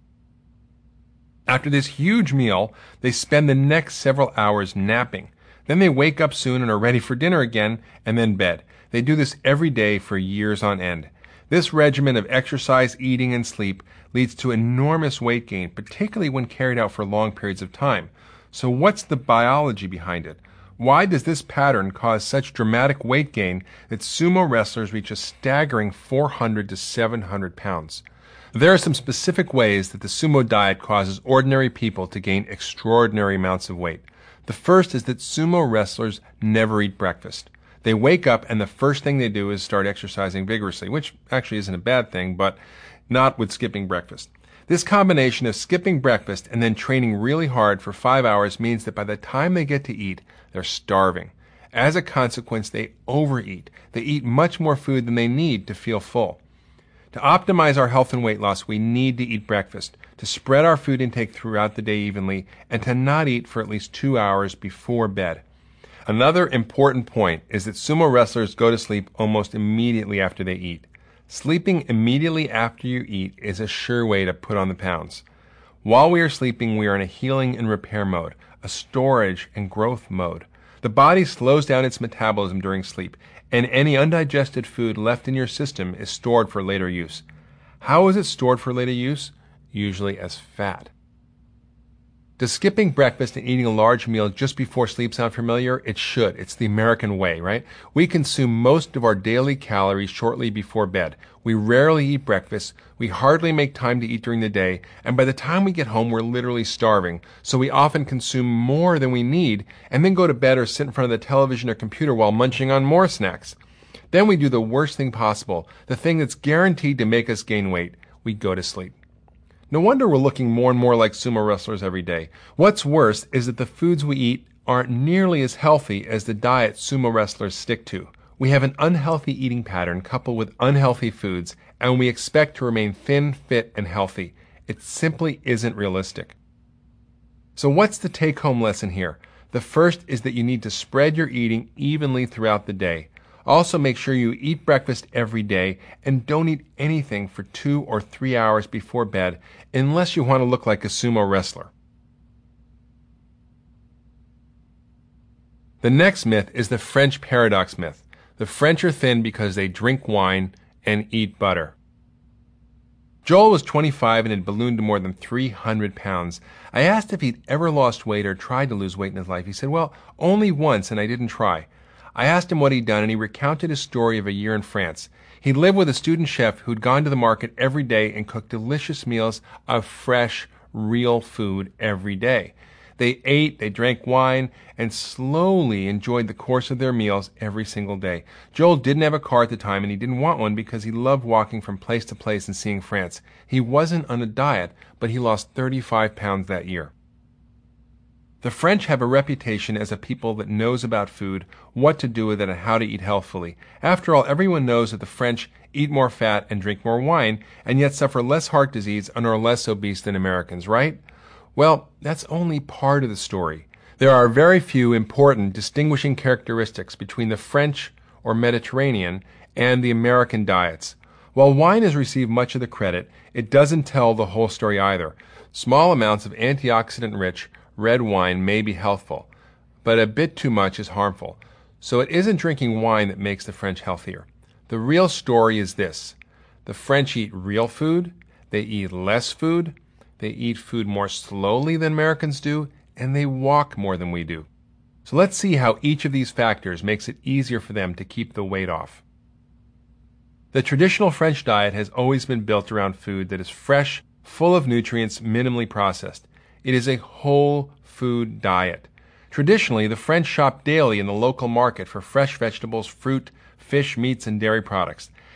[SPEAKER 3] After this huge meal, they spend the next several hours napping. Then they wake up soon and are ready for dinner again, and then bed. They do this every day for years on end. This regimen of exercise, eating, and sleep leads to enormous weight gain, particularly when carried out for long periods of time. So what's the biology behind it? Why does this pattern cause such dramatic weight gain that sumo wrestlers reach a staggering four hundred to seven hundred pounds? There are some specific ways that the sumo diet causes ordinary people to gain extraordinary amounts of weight. The first is that sumo wrestlers never eat breakfast. They wake up and the first thing they do is start exercising vigorously, which actually isn't a bad thing, but not with skipping breakfast. This combination of skipping breakfast and then training really hard for five hours means that by the time they get to eat, they're starving. As a consequence, they overeat. They eat much more food than they need to feel full. To optimize our health and weight loss, we need to eat breakfast, to spread our food intake throughout the day evenly, and to not eat for at least two hours before bed. Another important point is that sumo wrestlers go to sleep almost immediately after they eat. Sleeping immediately after you eat is a sure way to put on the pounds. While we are sleeping, we are in a healing and repair mode, a storage and growth mode. The body slows down its metabolism during sleep, and any undigested food left in your system is stored for later use. How is it stored for later use? Usually as fat. Does skipping breakfast and eating a large meal just before sleep sound familiar? It should. It's the American way, right? We consume most of our daily calories shortly before bed. We rarely eat breakfast. We hardly make time to eat during the day. And by the time we get home, we're literally starving. So we often consume more than we need and then go to bed or sit in front of the television or computer while munching on more snacks. Then we do the worst thing possible, the thing that's guaranteed to make us gain weight. We go to sleep. No wonder we're looking more and more like sumo wrestlers every day. What's worse is that the foods we eat aren't nearly as healthy as the diet sumo wrestlers stick to. We have an unhealthy eating pattern coupled with unhealthy foods, and we expect to remain thin, fit, and healthy. It simply isn't realistic. So what's the take-home lesson here? The first is that you need to spread your eating evenly throughout the day. Also, make sure you eat breakfast every day and don't eat anything for two or three hours before bed unless you want to look like a sumo wrestler. The next myth is the French paradox myth. The French are thin because they drink wine and eat butter. Joel was twenty-five and had ballooned to more than three hundred pounds. I asked if he'd ever lost weight or tried to lose weight in his life. He said, well, only once, and I didn't try. I asked him what he'd done, and he recounted his story of a year in France. He lived with a student chef who'd gone to the market every day and cooked delicious meals of fresh, real food every day. They ate, they drank wine, and slowly enjoyed the course of their meals every single day. Joel didn't have a car at the time, and he didn't want one because he loved walking from place to place and seeing France. He wasn't on a diet, but he lost thirty-five pounds that year. The French have a reputation as a people that knows about food, what to do with it, and how to eat healthfully. After all, everyone knows that the French eat more fat and drink more wine, and yet suffer less heart disease and are less obese than Americans, right? Well, that's only part of the story. There are very few important distinguishing characteristics between the French or Mediterranean and the American diets. While wine has received much of the credit, it doesn't tell the whole story either. Small amounts of antioxidant-rich red wine may be healthful, but a bit too much is harmful. So it isn't drinking wine that makes the French healthier. The real story is this. The French eat real food, they eat less food, they eat food more slowly than Americans do, and they walk more than we do. So let's see how each of these factors makes it easier for them to keep the weight off. The traditional French diet has always been built around food that is fresh, full of nutrients, minimally processed. It is a whole food diet. Traditionally, the French shop daily in the local market for fresh vegetables, fruit, fish, meats, and dairy products.